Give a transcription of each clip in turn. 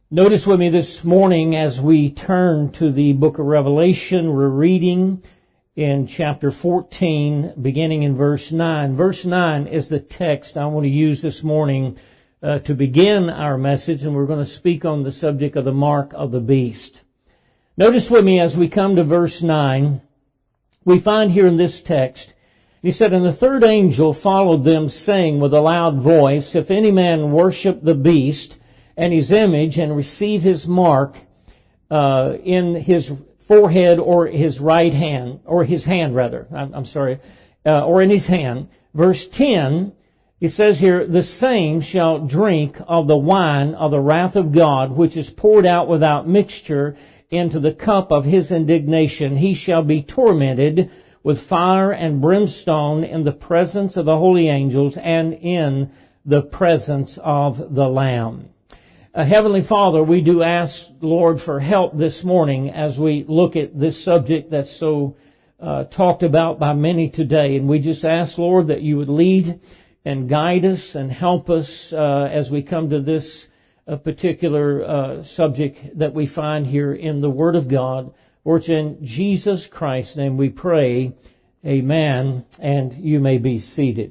Notice with me this morning as we turn to the book of Revelation, we're reading in chapter 14, beginning in verse 9. Verse 9 is the text I want to use this morning to begin our message, and we're going to speak on the subject of the mark of the beast. Notice with me as we come to verse 9, we find here in this text, he said, "And the third angel followed them, saying with a loud voice, If any man worship the beast and his image and receive his mark in his forehead or his right hand, or his hand rather, or in his hand." Verse 10, he says here, "The same shall drink of the wine of the wrath of God, which is poured out without mixture into the cup of his indignation. He shall be tormented with fire and brimstone in the presence of the holy angels and in the presence of the Lamb." Heavenly Father, we do ask, Lord, for help this morning as we look at this subject that's so talked about by many today. And we just ask, Lord, that you would lead and guide us and help us as we come to this particular subject that we find here in the Word of God. For it's in Jesus Christ's name we pray. Amen. And you may be seated.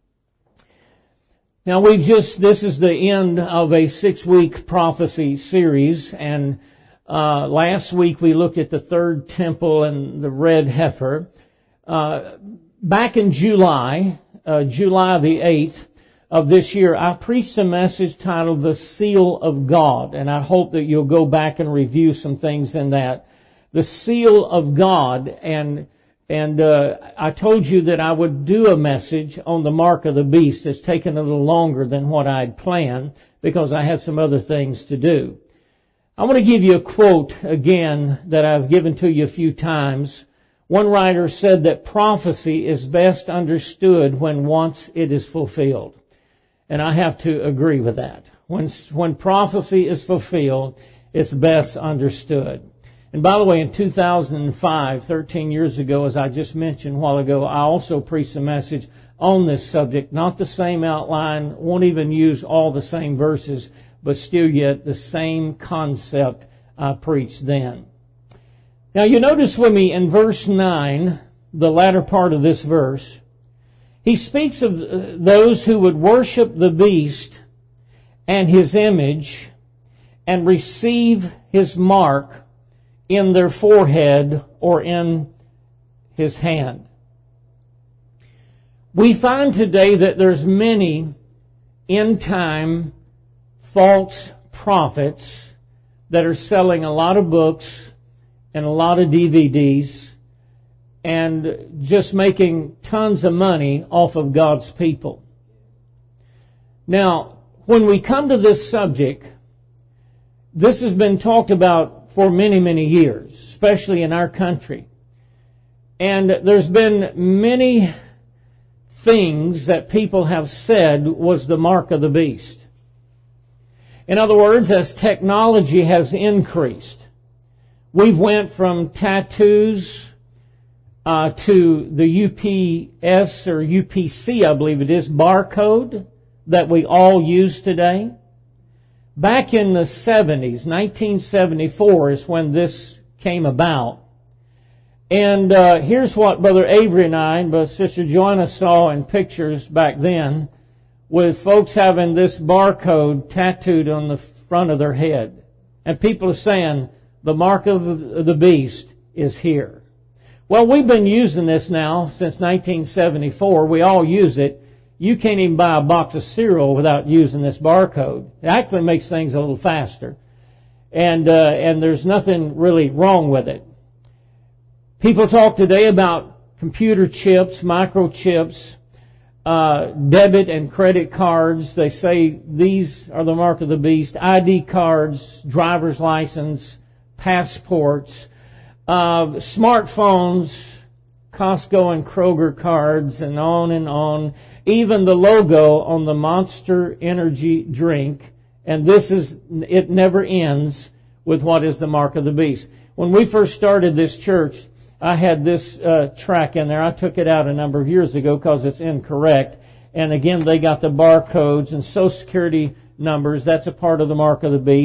Now this is the end of a 6-week prophecy series, and last week we looked at the third temple and the red heifer. Back in July the 8th of this year, I preached a message titled The Seal of God, and I hope that you'll go back and review some things in that. The Seal of God, and I told you that I would do a message on the mark of the beast. It's taken a little longer than what I'd planned because I had some other things to do. I want to give you a quote again that I've given to you a few times. One writer said that prophecy is best understood when once it is fulfilled. And I have to agree with that. When prophecy is fulfilled, it's best understood. And by the way, in 2005, 13 years ago, as I just mentioned a while ago, I also preached a message on this subject. Not the same outline, won't even use all the same verses, but still yet the same concept I preached then. Now you notice with me in verse 9, the latter part of this verse, he speaks of those who would worship the beast and his image and receive his mark in their forehead or in his hand. We find today that there's many end-time false prophets that are selling a lot of books and a lot of DVDs and just making tons of money off of God's people. Now, when we come to this subject, this has been talked about for many, many years, especially in our country. And there's been many things that people have said was the mark of the beast. In other words, as technology has increased, we've went from tattoos to the UPS or UPC, I believe it is, barcode that we all use today. Back in the 70s, 1974 is when this came about. And here's what Brother Avery and I and Sister Joanna saw in pictures back then, with folks having this barcode tattooed on the front of their head. And people are saying, the mark of the beast is here. Well, we've been using this now since 1974. We all use it. You can't even buy a box of cereal without using this barcode. It actually makes things a little faster. And there's nothing really wrong with it. People talk today about computer chips, microchips, debit and credit cards. They say these are the mark of the beast. ID cards, driver's license, passports, smartphones, Costco and Kroger cards, and on and on. Even the logo on the Monster Energy drink. And it never ends with what is the mark of the beast. When we first started this church, I had this track in there. I took it out a number of years ago because it's incorrect. And again, they got the barcodes and Social Security numbers. That's a part of the mark of the beast.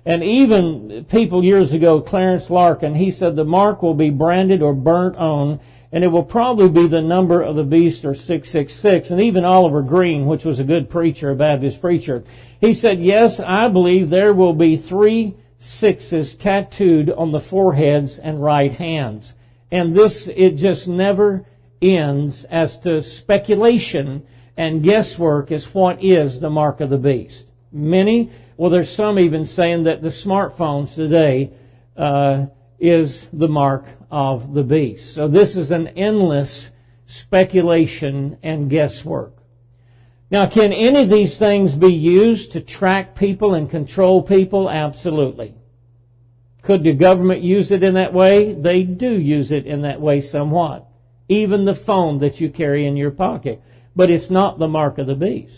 And even people years ago, Clarence Larkin, he said the mark will be branded or burnt on, and it will probably be the number of the beast, or 666. And even Oliver Green, which was a good preacher, a Baptist preacher, he said, yes, I believe there will be 3 6s tattooed on the foreheads and right hands. And this, it just never ends as to speculation and guesswork as what is the mark of the beast. There's some even saying that the smartphones today is the mark of the beast. So this is an endless speculation and guesswork. Now, can any of these things be used to track people and control people? Absolutely. Could the government use it in that way? They do use it in that way somewhat. Even the phone that you carry in your pocket. But it's not the mark of the beast.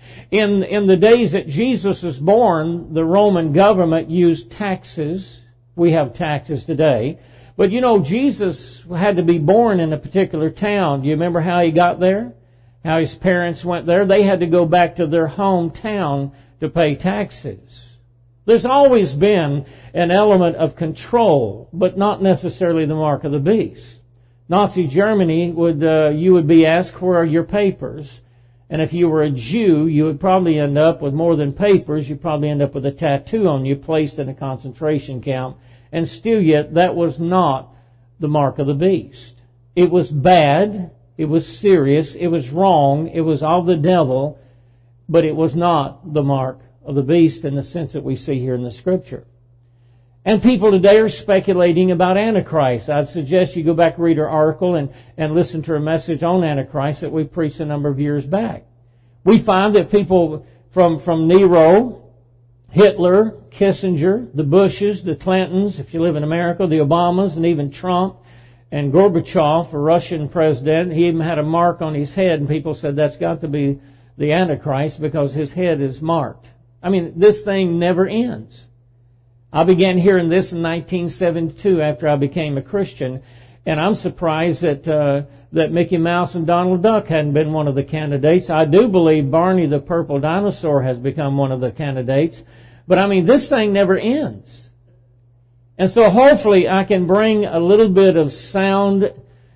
In the days that Jesus was born, the Roman government used taxes. We have taxes today. But you know, Jesus had to be born in a particular town. Do you remember how he got there? How his parents went there? They had to go back to their hometown to pay taxes. There's always been an element of control, but not necessarily the mark of the beast. Nazi Germany you would be asked, where are your papers? And if you were a Jew, you would probably end up with more than papers. You'd probably end up with a tattoo on you placed in a concentration camp. And still yet, that was not the mark of the beast. It was bad. It was serious. It was wrong. It was of the devil. But it was not the mark of the beast in the sense that we see here in the Scripture. And people today are speculating about Antichrist. I'd suggest you go back and read our article and listen to a message on Antichrist that we preached a number of years back. We find that people from Nero, Hitler, Kissinger, the Bushes, the Clintons, if you live in America, the Obamas, and even Trump, and Gorbachev, a Russian president, he even had a mark on his head, and people said that's got to be the Antichrist because his head is marked. I mean, this thing never ends. I began hearing this in 1972 after I became a Christian, and I'm surprised that Mickey Mouse and Donald Duck hadn't been one of the candidates. I do believe Barney the Purple Dinosaur has become one of the candidates. But I mean, this thing never ends. And so hopefully I can bring a little bit of sound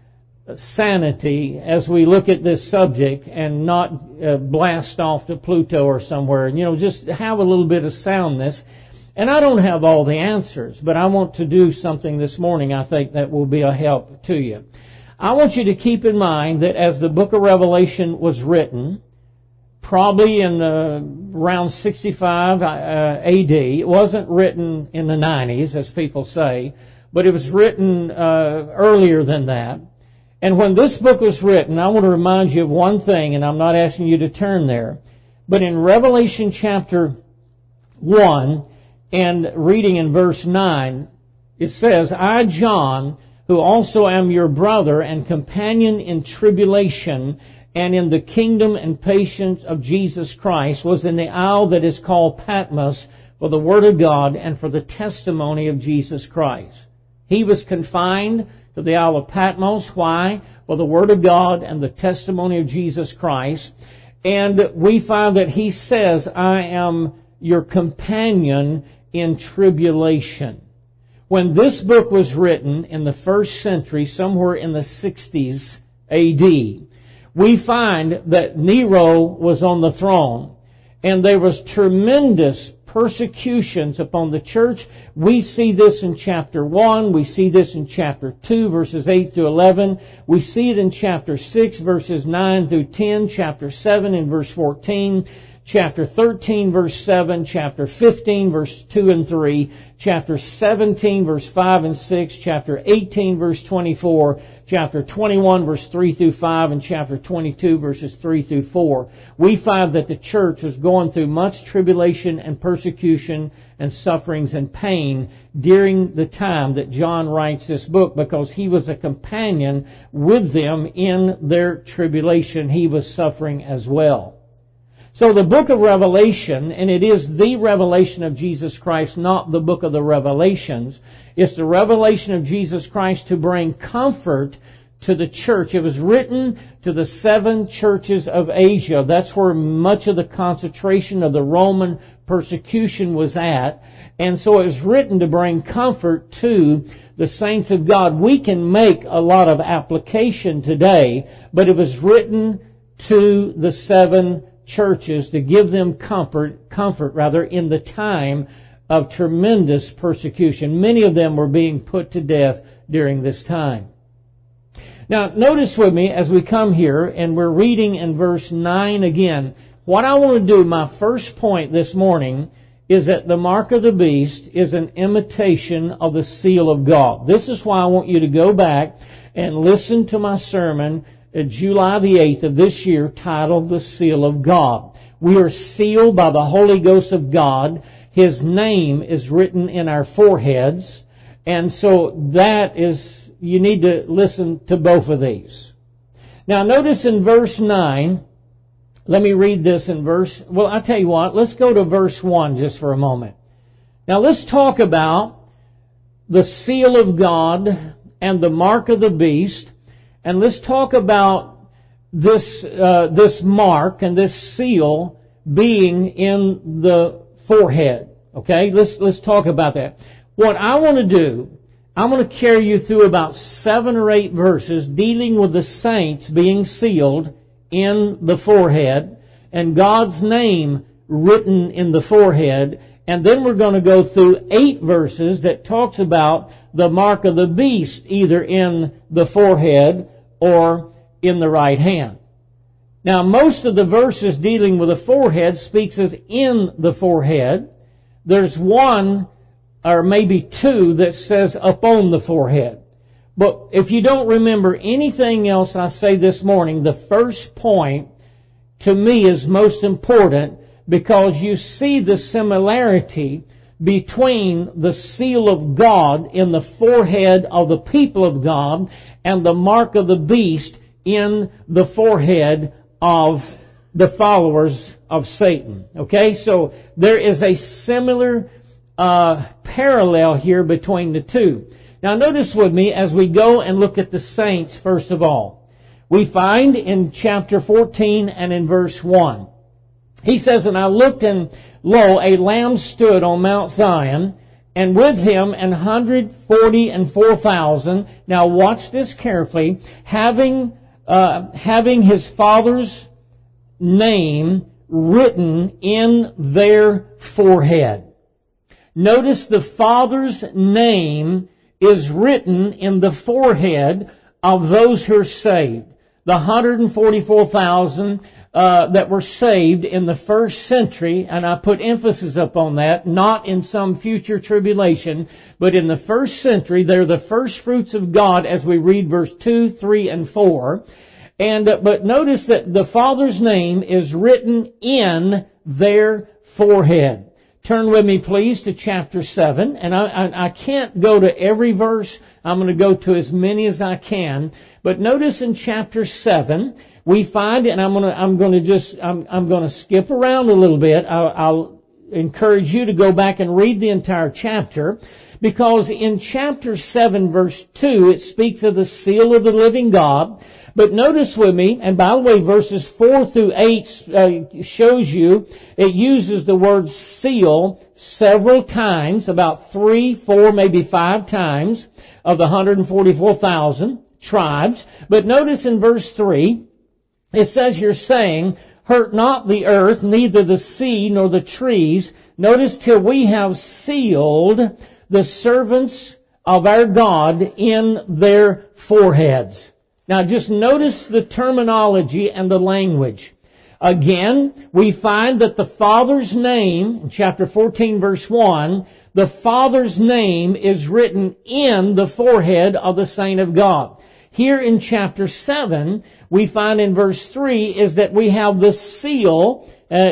sanity as we look at this subject and not blast off to Pluto or somewhere. And, just have a little bit of soundness. And I don't have all the answers, but I want to do something this morning I think that will be a help to you. I want you to keep in mind that as the book of Revelation was written, probably in around 65 AD, it wasn't written in the 90s, as people say, but it was written earlier than that. And when this book was written, I want to remind you of one thing, and I'm not asking you to turn there, but in Revelation chapter 1, and reading in verse 9, it says, I, John, who also am your brother and companion in tribulation and in the kingdom and patience of Jesus Christ, was in the isle that is called Patmos for the word of God and for the testimony of Jesus Christ. He was confined to the Isle of Patmos. Why? For the Word of God and the testimony of Jesus Christ. And we find that he says, I am your companion in tribulation. When this book was written in the first century, somewhere in the 60s AD, we find that Nero was on the throne, and there was tremendous persecutions upon the church. We see this in chapter 1. We see this in chapter 2, verses 8 through 11. We see it in chapter 6, verses 9 through 10, chapter 7 and verse 14, chapter 13, verse 7, chapter 15, verse 2 and 3, chapter 17, verse 5 and 6, chapter 18, verse 24, chapter 21, verse 3 through 5, and chapter 22, verses 3 through 4. We find that the church was going through much tribulation and persecution and sufferings and pain during the time that John writes this book, because he was a companion with them in their tribulation. He was suffering as well. So the book of Revelation, and it is the revelation of Jesus Christ, not the book of the Revelations. It's the revelation of Jesus Christ to bring comfort to the church. It was written to the 7 churches of Asia. That's where much of the concentration of the Roman persecution was at. And so it was written to bring comfort to the saints of God. We can make a lot of application today, but it was written to the 7 churches to give them comfort in the time of tremendous persecution. Many of them were being put to death during this time. Now, notice with me as we come here, and we're reading in verse 9 again. What I want to do, my first point this morning, is that the mark of the beast is an imitation of the seal of God. This is why I want you to go back and listen to my sermon July the 8th of this year, titled The Seal of God. We are sealed by the Holy Ghost of God. His name is written in our foreheads. And so that is, you need to listen to both of these. Now notice in verse 9, let me read this in I'll tell you what, let's go to verse 1 just for a moment. Now let's talk about the seal of God and the mark of the beast. And let's talk about this mark and this seal being in the forehead. Okay, let's talk about that. What I want to do, I'm going to carry you through about 7 or 8 verses dealing with the saints being sealed in the forehead and God's name written in the forehead. And then we're going to go through 8 verses that talks about the mark of the beast either in the forehead or in the right hand. Now, most of the verses dealing with the forehead speaks of in the forehead. There's 1 or maybe 2 that says upon the forehead. But if you don't remember anything else I say this morning, the first point to me is most important because you see the similarity between the seal of God in the forehead of the people of God and the mark of the beast in the forehead of the followers of Satan. Okay, so there is a similar parallel here between the two. Now notice with me as we go and look at the saints first of all. We find in chapter 14 and in verse 1. He says, "And I looked, and lo, a lamb stood on Mount Zion, and with him 144,000." Now watch this carefully. Having his father's name written in their forehead. Notice the Father's name is written in the forehead of those who are saved. The 144,000 that were saved in the first century, and I put emphasis upon that, not in some future tribulation, but in the first century, they're the first fruits of God as we read verse 2, 3, and 4. But notice that the Father's name is written in their forehead. Turn with me, please, to chapter 7. And I can't go to every verse. I'm going to go to as many as I can. But notice in chapter 7, we find, and I'm going to skip around a little bit. I'll encourage you to go back and read the entire chapter, because in chapter 7, verse 2, it speaks of the seal of the living God. But notice with me, and by the way, verses 4 through 8 shows you, it uses the word seal several times, about 3, 4, maybe 5 times of the 144,000 tribes. But notice in verse 3, it says here saying, "Hurt not the earth, neither the sea nor the trees. Notice, till we have sealed the servants of our God in their foreheads." Now just notice the terminology and the language. Again, we find that the Father's name, in chapter 14 verse 1, the Father's name is written in the forehead of the saint of God. Here in chapter 7, we find in verse 3 is that we have the seal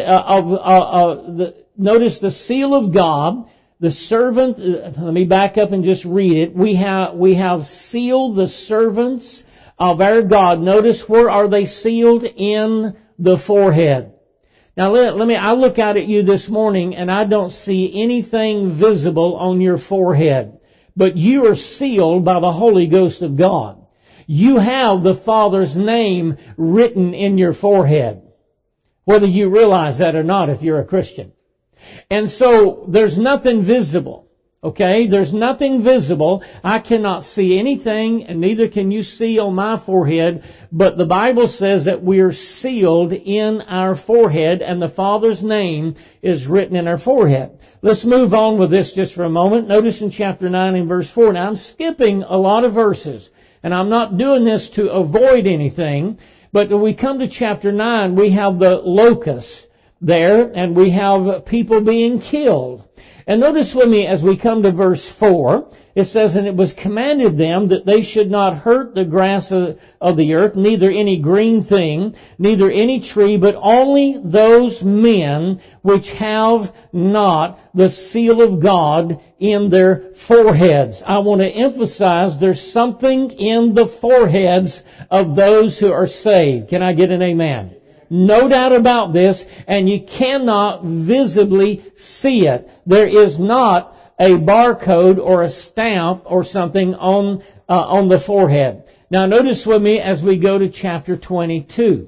notice the seal of God, the servant. Let me back up and just read it. We have sealed the servants of our God. Notice, where are they sealed? In the forehead. Now I look out at you this morning and I don't see anything visible on your forehead, but you are sealed by the Holy Ghost of God. You have the Father's name written in your forehead, whether you realize that or not if you're a Christian. And so there's nothing visible. Okay, there's nothing visible. I cannot see anything, and neither can you see on my forehead, but the Bible says that we're sealed in our forehead, and the Father's name is written in our forehead. Let's move on with this just for a moment. Notice in chapter 9 and verse 4. Now I'm skipping a lot of verses, and I'm not doing this to avoid anything, but when we come to chapter 9, we have the locusts there, and we have people being killed. And notice with me as we come to verse 4, it says, "And it was commanded them that they should not hurt the grass of the earth, neither any green thing, neither any tree, but only those men which have not the seal of God in their foreheads." I want to emphasize there's something in the foreheads of those who are saved. Can I get an amen? No doubt about this, and you cannot visibly see it. There is not a barcode or a stamp or something on the forehead. Now notice with me as we go to chapter 22.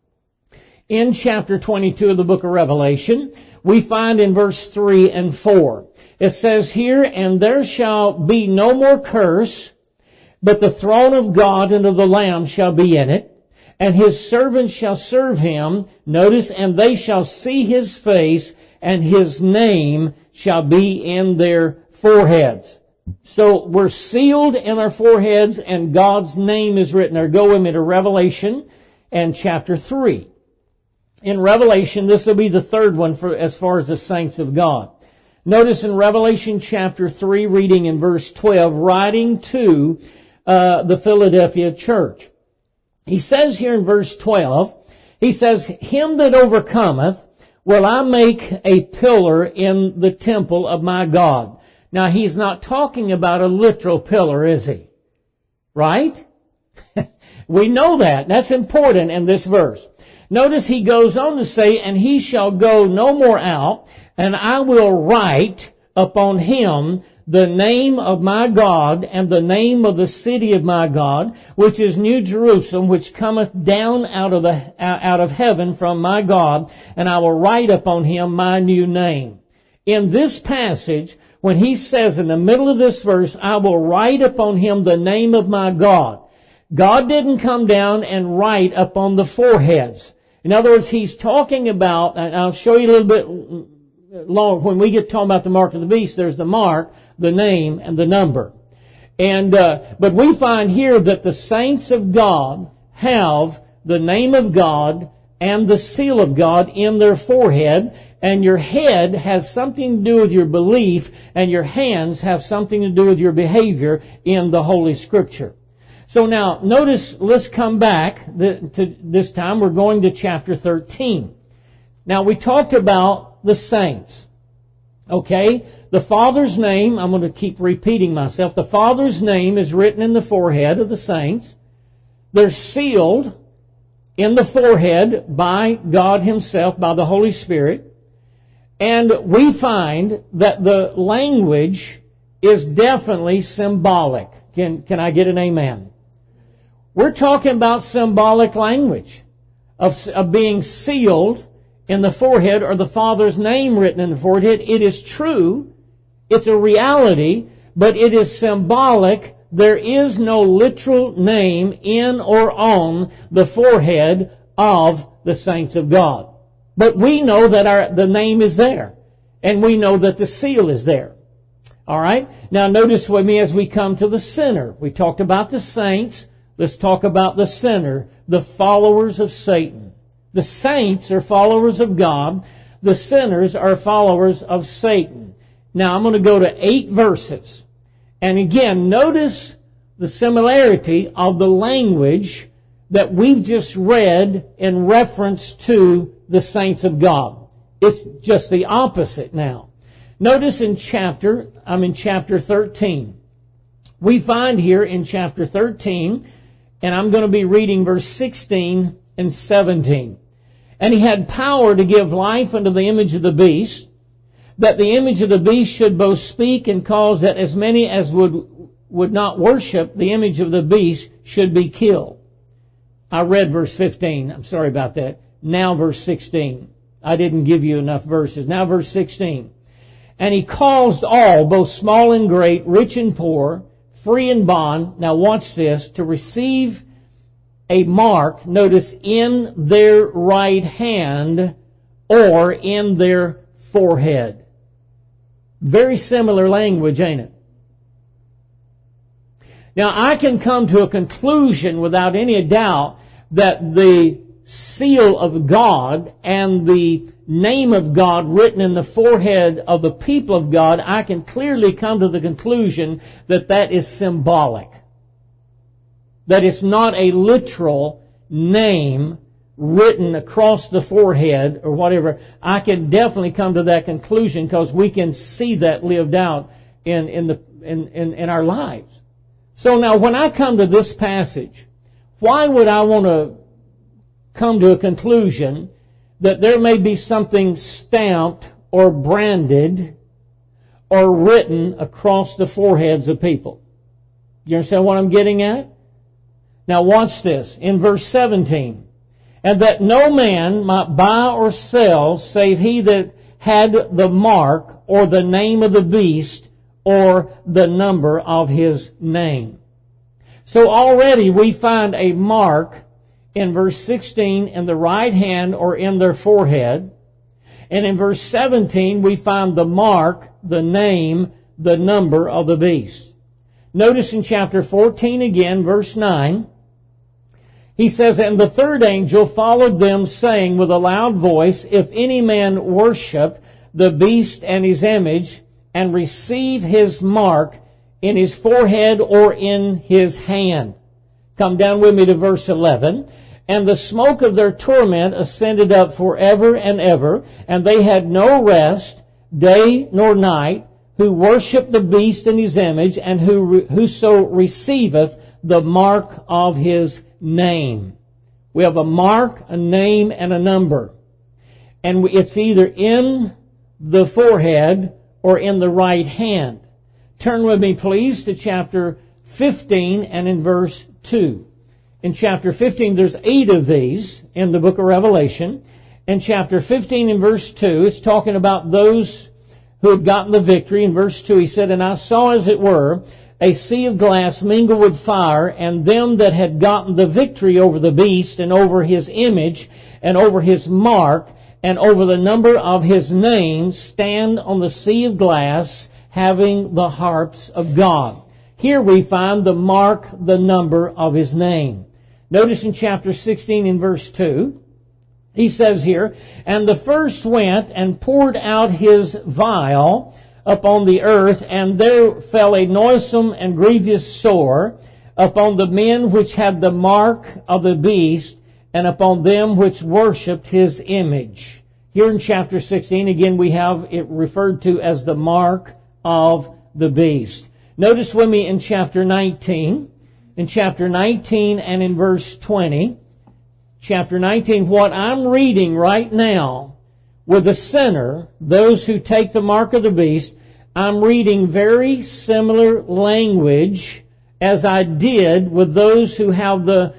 In chapter 22 of the book of Revelation, we find in verse 3 and 4, it says here, "And there shall be no more curse, but the throne of God and of the Lamb shall be in it, and his servants shall serve him," notice, "and they shall see his face, and his name shall be in their foreheads." So we're sealed in our foreheads, and God's name is written there. Go with me to Revelation and chapter 3. In Revelation, this will be the third one for as far as the saints of God. Notice in Revelation chapter 3, reading in verse 12, writing to the Philadelphia church. He says here in verse 12, he says, "Him that overcometh will I make a pillar in the temple of my God." Now he's not talking about a literal pillar, is he? Right? We know that. That's important in this verse. Notice he goes on to say, "And he shall go no more out, and I will write upon him the name of my God and the name of the city of my God, which is New Jerusalem, which cometh down out of heaven from my God, and I will write upon him my new name." In this passage, when he says in the middle of this verse, "I will write upon him the name of my God," God didn't come down and write upon the foreheads. In other words, he's talking about, and I'll show you a little bit long, when we get talking about the mark of the beast, there's the mark, the name, and the number. And but we find here that the saints of God have the name of God and the seal of God in their forehead, and your head has something to do with your belief, and your hands have something to do with your behavior in the Holy Scripture. So now, notice, let's come back to this time. We're going to chapter 13. Now, we talked about the saints. Okay? The Father's name, I'm going to keep repeating myself, the Father's name is written in the forehead of the saints. They're sealed in the forehead by God Himself, by the Holy Spirit. And we find that the language is definitely symbolic. Can I get an amen? We're talking about symbolic language of being sealed in the forehead, or the Father's name written in the forehead. It is true. It's a reality, but it is symbolic. There is no literal name in or on the forehead of the saints of God. But we know that the name is there, and we know that the seal is there. All right? Now notice with me as we come to the sinner. We talked about the saints. Let's talk about the sinner, the followers of Satan. The saints are followers of God. The sinners are followers of Satan. Now I'm going to go to 8 verses. And again, notice the similarity of the language that we've just read in reference to the saints of God. It's just the opposite now. Notice I'm in chapter 13. We find here in chapter 13, and I'm going to be reading verse 16 and 17. "And he had power to give life unto the image of the beast, that the image of the beast should both speak and cause that as many as would would not worship the image of the beast should be killed. I read verse 15. I'm sorry about that. Now verse 16. I didn't give you enough verses. Now verse 16. And he caused all, both small and great, rich and poor, free and bond, now watch this, to receive a mark, notice, in their right hand or in their forehead. Very similar language, ain't it? Now, I can come to a conclusion without any doubt that the seal of God and the name of God written in the forehead of the people of God, I can clearly come to the conclusion that that is symbolic. That it's not a literal name written across the forehead or whatever. I can definitely come to that conclusion because we can see that lived out in our lives. So now when I come to this passage, why would I want to come to a conclusion that there may be something stamped or branded or written across the foreheads of people? You understand what I'm getting at? Now watch this. In verse 17. And that no man might buy or sell save he that had the mark or the name of the beast or the number of his name. So already we find a mark in verse 16 in the right hand or in their forehead. And in verse 17 we find the mark, the name, the number of the beast. Notice in chapter 14 again, verse 9, he says, And the third angel followed them, saying with a loud voice, If any man worship the beast and his image, and receive his mark in his forehead or in his hand. Come down with me to verse 11. And the smoke of their torment ascended up forever and ever, and they had no rest, day nor night, who worship the beast in his image, and whoso receiveth the mark of his name. We have a mark, a name, and a number. And it's either in the forehead or in the right hand. Turn with me, please, to chapter 15 and in verse 2. In chapter 15, there's 8 of these in the book of Revelation. In chapter 15 and verse 2, it's talking about those who had gotten the victory. In verse 2, he said, And I saw, as it were, a sea of glass mingled with fire, and them that had gotten the victory over the beast, and over his image, and over his mark, and over the number of his name, stand on the sea of glass, having the harps of God. Here we find the mark, the number of his name. Notice in chapter 16 in verse 2, he says here, And the first went and poured out his vial upon the earth, and there fell a noisome and grievous sore upon the men which had the mark of the beast, and upon them which worshipped his image. Here in chapter 16, again, we have it referred to as the mark of the beast. Notice with me in chapter 19. In chapter 19 and in verse 20. Chapter 19, what I'm reading right now with the sinner, those who take the mark of the beast, I'm reading very similar language as I did with those who have the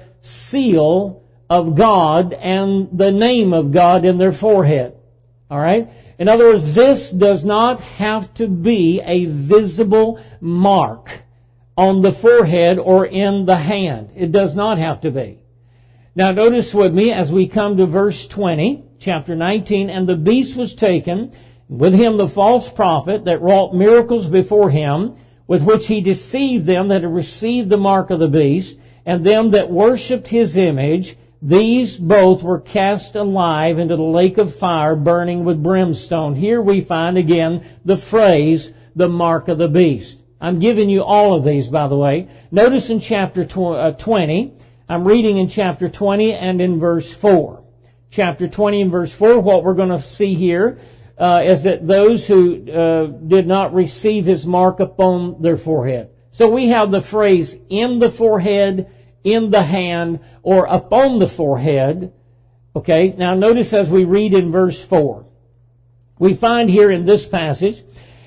seal of God and the name of God in their forehead. All right? In other words, this does not have to be a visible mark on the forehead or in the hand. It does not have to be. Now notice with me as we come to verse 20, chapter 19, And the beast was taken, with him the false prophet that wrought miracles before him, with which he deceived them that had received the mark of the beast, and them that worshipped his image. These both were cast alive into the lake of fire burning with brimstone. Here we find again the phrase, the mark of the beast. I'm giving you all of these, by the way. Notice in chapter 20, I'm reading in chapter 20 and in verse 4. Chapter 20 and verse 4, what we're going to see here is that those who did not receive his mark upon their forehead. So we have the phrase in the forehead, in the hand, or upon the forehead. Okay, now notice as we read in verse 4. We find here in this passage,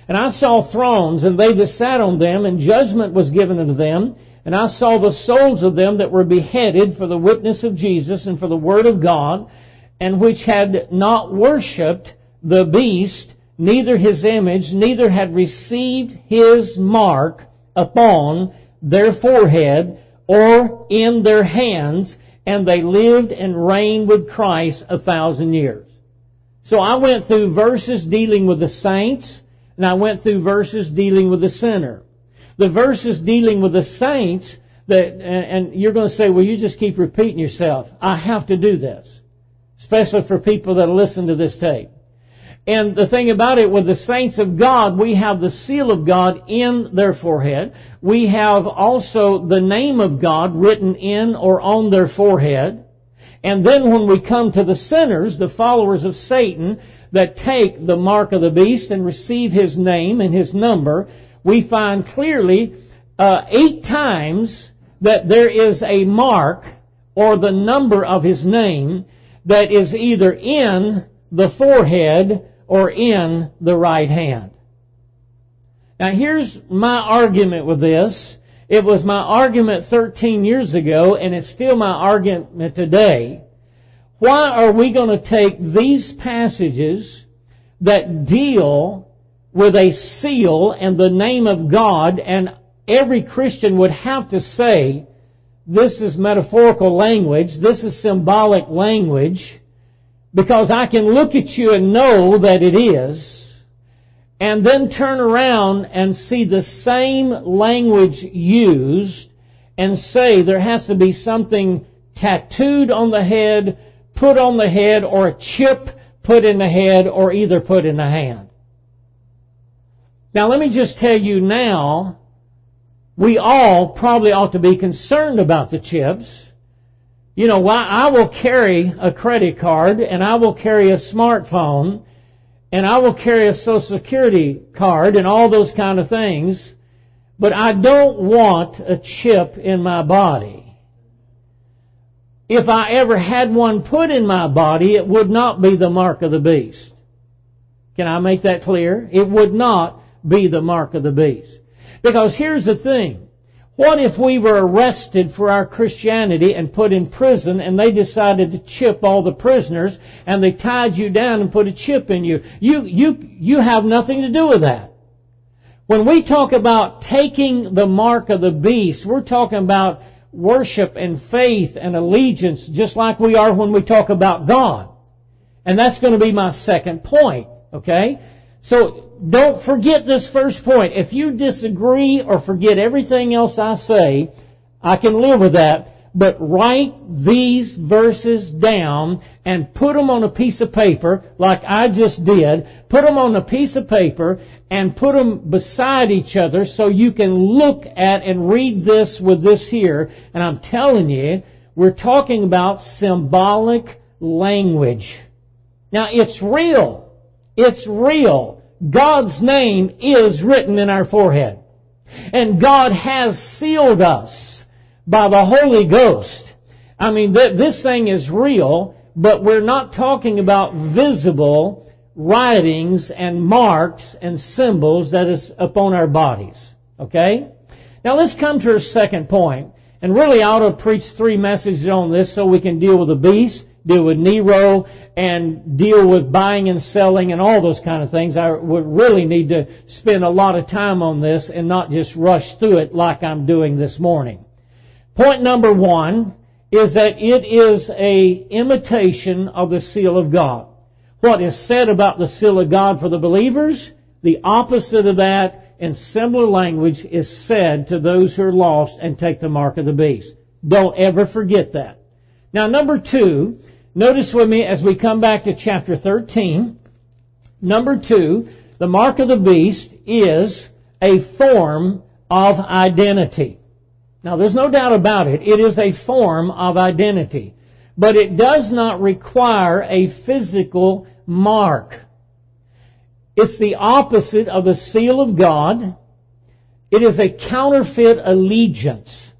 And I saw thrones, and they that sat on them, and judgment was given unto them. And I saw the souls of them that were beheaded for the witness of Jesus and for the word of God, and which had not worshipped the beast, neither his image, neither had received his mark upon their forehead or in their hands, and they lived and reigned with Christ 1,000 years. So I went through verses dealing with the saints, and I went through verses dealing with the sinner. The verses dealing with the saints, and you're going to say, well, you just keep repeating yourself. I have to do this, especially for people that listen to this tape. And the thing about it, with the saints of God, we have the seal of God in their forehead. We have also the name of God written in or on their forehead. And then when we come to the sinners, the followers of Satan, that take the mark of the beast and receive his name and his number, we find clearly 8 times that there is a mark or the number of his name that is either in the forehead or in the right hand. Now here's my argument with this. It was my argument 13 years ago, and it's still my argument today. Why are we going to take these passages that deal with a seal and the name of God, and every Christian would have to say, this is metaphorical language, this is symbolic language, because I can look at you and know that it is, and then turn around and see the same language used and say there has to be something tattooed on the head, put on the head, or a chip put in the head, or either put in the hand. Now let me just tell you now, we all probably ought to be concerned about the chips. You know, why I will carry a credit card, and I will carry a smartphone, and I will carry a Social Security card and all those kind of things, but I don't want a chip in my body. If I ever had one put in my body, it would not be the mark of the beast. Can I make that clear? It would not be the mark of the beast. Because here's the thing. What if we were arrested for our Christianity and put in prison, and they decided to chip all the prisoners, and they tied you down and put a chip in you? You have nothing to do with that. When we talk about taking the mark of the beast, we're talking about worship and faith and allegiance, just like we are when we talk about God. And that's going to be my second point, okay? So don't forget this first point. If you disagree or forget everything else I say, I can live with that. But write these verses down and put them on a piece of paper like I just did. Put them on a piece of paper and put them beside each other so you can look at and read this with this here. And I'm telling you, we're talking about symbolic language. Now, it's real. It's real. God's name is written in our forehead. And God has sealed us by the Holy Ghost. I mean, this thing is real, but we're not talking about visible writings and marks and symbols that is upon our bodies. Okay? Now let's come to our second point. And really I ought to preach 3 messages on this so we can deal with the beast, deal with Nero, and deal with buying and selling and all those kind of things. I would really need to spend a lot of time on this and not just rush through it like I'm doing this morning. Point number 1 is that it is a imitation of the seal of God. What is said about the seal of God for the believers, the opposite of that in similar language is said to those who are lost and take the mark of the beast. Don't ever forget that. Now, number 2, notice with me as we come back to chapter 13. Number 2, the mark of the beast is a form of identity. Now, there's no doubt about it. It is a form of identity. But it does not require a physical mark. It's the opposite of the seal of God. It is a counterfeit allegiance.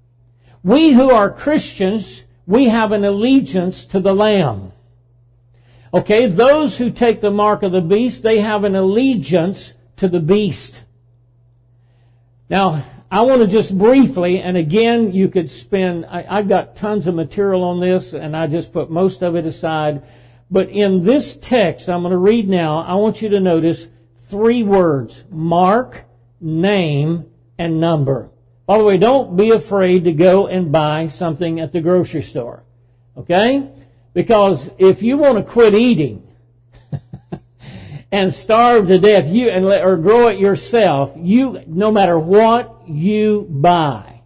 We who are Christians, we have an allegiance to the Lamb. Okay, those who take the mark of the beast, they have an allegiance to the beast. Now, I want to just briefly, and again, you could spend, I've got tons of material on this, and I just put most of it aside. But in this text I'm going to read now, I want you to notice 3 words: mark, name, and number. By the way, don't be afraid to go and buy something at the grocery store. Okay? Because if you want to quit eating and starve to death, or grow it yourself, no matter what you buy,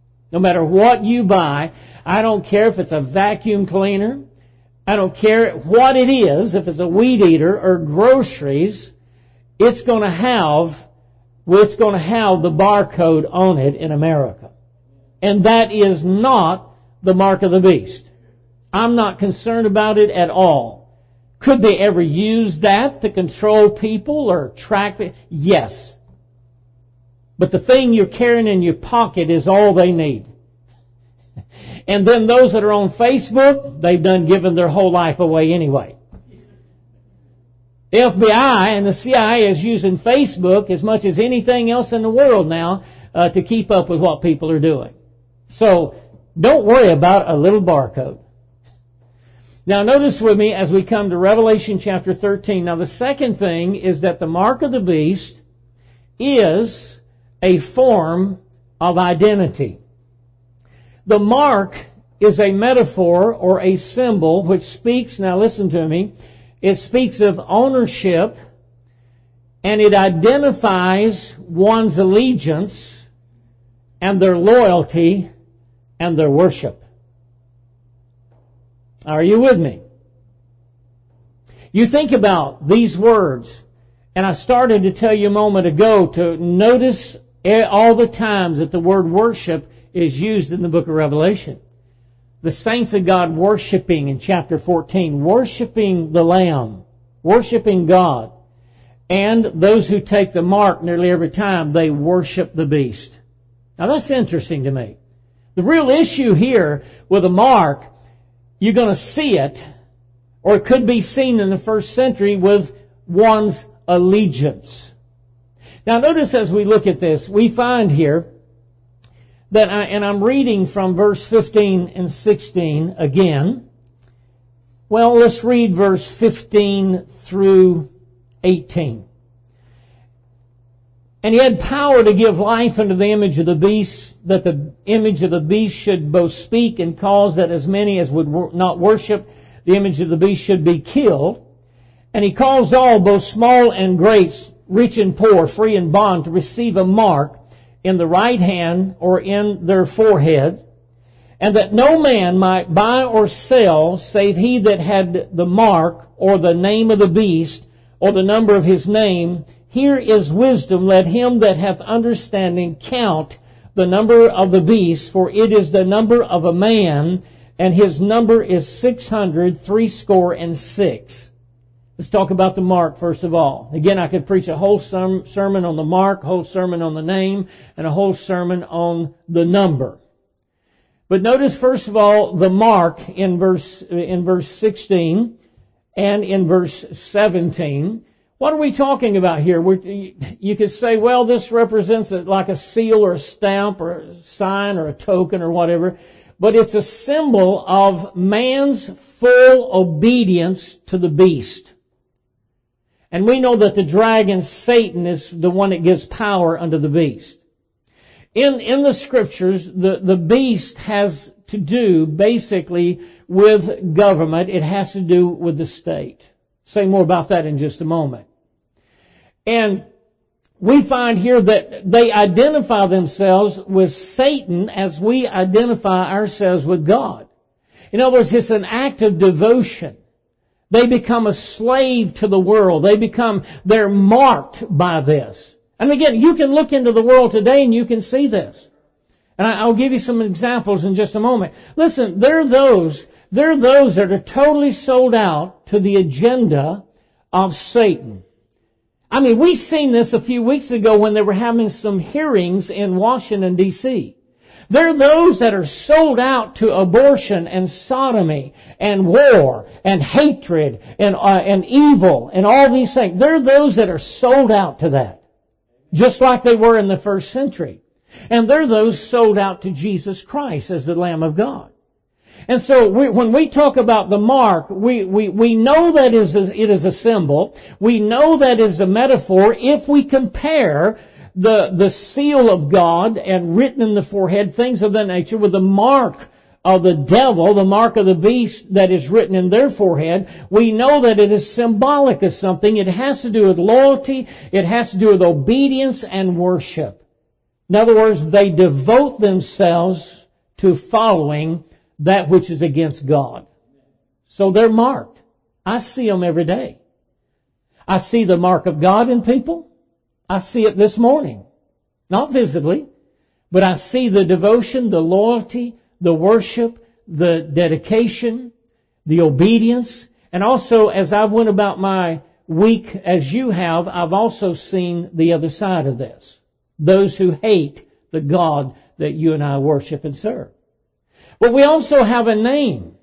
I don't care if it's a vacuum cleaner, I don't care what it is, if it's a weed eater or groceries, it's going to have the barcode on it in America. And that is not the mark of the beast. I'm not concerned about it at all. Could they ever use that to control people or track people? Yes. But the thing you're carrying in your pocket is all they need. And then those that are on Facebook, they've given their whole life away anyway. The FBI and the CIA is using Facebook as much as anything else in the world now to keep up with what people are doing. So don't worry about a little barcode. Now notice with me as we come to Revelation chapter 13. Now the second thing is that the mark of the beast is a form of identity. The mark is a metaphor or a symbol which speaks, now listen to me, it speaks of ownership, and it identifies one's allegiance and their loyalty and their worship. Are you with me? You think about these words, and I started to tell you a moment ago to notice all the times that the word worship is used in the book of Revelation. The saints of God worshiping in chapter 14, worshiping the Lamb, worshiping God. And those who take the mark nearly every time, they worship the beast. Now that's interesting to me. The real issue here with a mark, you're going to see it, or it could be seen in the first century with one's allegiance. Now notice as we look at this, we find here that, and I'm reading from verse 15 and 16 again. Well, let's read verse 15 through 18. And he had power to give life unto the image of the beast, that the image of the beast should both speak and cause that as many as would not worship the image of the beast should be killed. And he caused all, both small and great, rich and poor, free and bond, to receive a mark in the right hand or in their forehead, and that no man might buy or sell save he that had the mark or the name of the beast or the number of his name. Here is wisdom. Let him that hath understanding count the number of the beast, for it is the number of a man, and his number is 666. Let's talk about the mark first of all. Again, I could preach a whole sermon on the mark, a whole sermon on the name, and a whole sermon on the number. But notice first of all the mark in verse 16 and in verse 17. What are we talking about here? You could say, well, this represents like a seal or a stamp or a sign or a token or whatever. But it's a symbol of man's full obedience to the beast. And we know that the dragon, Satan, is the one that gives power unto the beast. In the scriptures, the beast has to do basically with government. It has to do with the state. Say more about that in just a moment. And we find here that they identify themselves with Satan as we identify ourselves with God. In other words, it's an act of devotion. They become a slave to the world. They're marked by this. And again, you can look into the world today and you can see this. And I'll give you some examples in just a moment. Listen, there are those that are totally sold out to the agenda of Satan. I mean, we seen this a few weeks ago when they were having some hearings in Washington, D.C. There are those that are sold out to abortion and sodomy and war and hatred and evil and all these things. There are those that are sold out to that. just like they were in the first century. And they're those sold out to Jesus Christ as the Lamb of God. And so when we talk about the mark, we know that it is a symbol. We know that it is a metaphor if we compare the seal of God and written in the forehead, things of that nature, with the mark of the devil, the mark of the beast that is written in their forehead. We know that it is symbolic of something. It has to do with loyalty. It has to do with obedience and worship. In other words, they devote themselves to following that which is against God. So they're marked. I see them every day. I see the mark of God in people. I see it this morning. Not visibly, but I see the devotion, the loyalty, the worship, the dedication, the obedience. And also, as I've went about my week as you have, I've also seen the other side of this. Those who hate the God that you and I worship and serve. But we also have a name.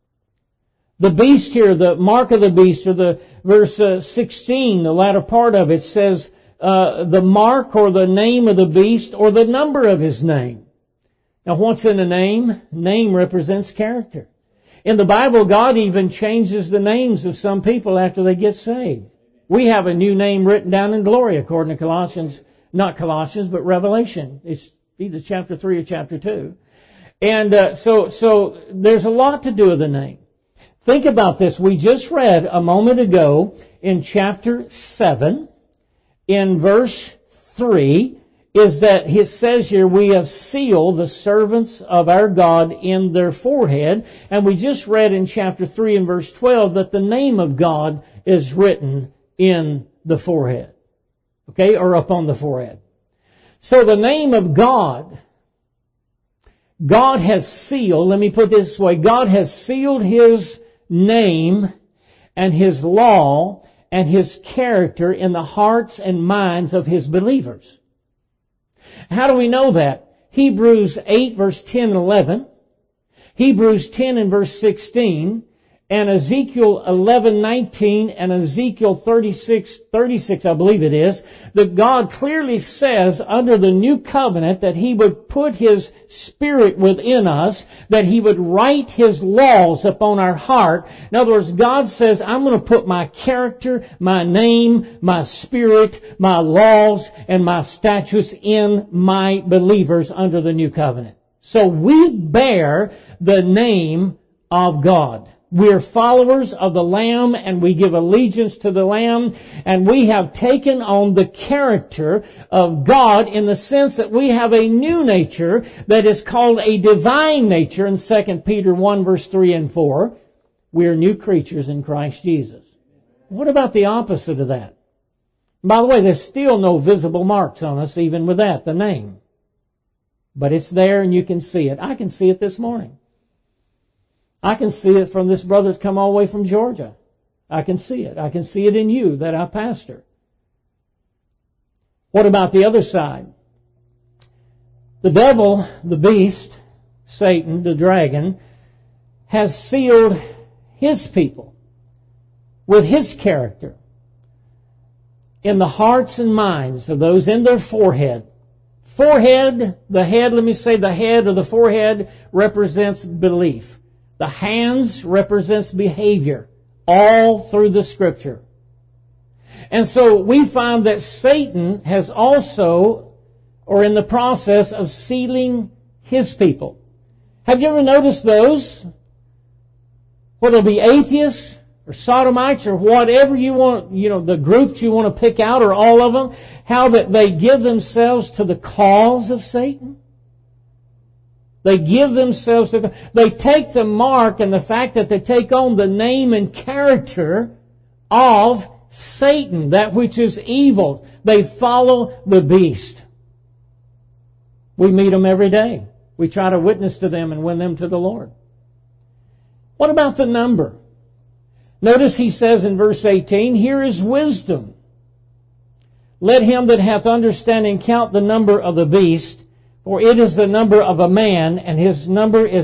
The beast here, the mark of the beast, or the verse 16, the latter part of it says, the mark or the name of the beast or the number of his name. Now what's in a name? Name represents character. In the Bible, God even changes the names of some people after they get saved. We have a new name written down in glory according to Colossians, not Colossians, but Revelation. It's either chapter 3 or chapter 2. And so there's a lot to do with the name. Think about this. We just read a moment ago in chapter 7, in verse 3, is that it says here, we have sealed the servants of our God in their forehead. And we just read in chapter 3 and verse 12 that the name of God is written in the forehead. Okay, or upon the forehead. So the name of God has sealed, let me put it this way, God has sealed His name and His law and His character in the hearts and minds of His believers. How do we know that? Hebrews 8 verse 10 and 11, Hebrews 10 and verse 16, and Ezekiel 11:19 and Ezekiel 36, I believe it is, that God clearly says under the new covenant that He would put His Spirit within us, that He would write His laws upon our heart. In other words, God says, I'm going to put my character, my name, my Spirit, my laws, and my statutes in my believers under the new covenant. So we bear the name of God. We are followers of the Lamb and we give allegiance to the Lamb, and we have taken on the character of God in the sense that we have a new nature that is called a divine nature in 2 Peter 1 verse 3 and 4. We are new creatures in Christ Jesus. What about the opposite of that? By the way, there's still no visible marks on us even with that, the name. But it's there and you can see it. I can see it this morning. I can see it from this brother that's come all the way from Georgia. I can see it. I can see it in you that I pastor. What about the other side? The devil, the beast, Satan, the dragon, has sealed his people with his character in the hearts and minds of those in their forehead. Forehead, the head, let me say the head or the forehead represents belief. The hands represents behavior, all through the Scripture. And so we find that Satan has also, or in the process of sealing his people. Have you ever noticed those? Whether it be atheists or sodomites or whatever you want, the groups you want to pick out or all of them, how that they give themselves to the cause of Satan? They give themselves to, they take the mark and the fact that they take on the name and character of Satan, that which is evil. They follow the beast. We meet them every day. We try to witness to them and win them to the Lord. What about the number? Notice he says in verse 18, here is wisdom. Let him that hath understanding count the number of the beast, for it is the number of a man, and his number is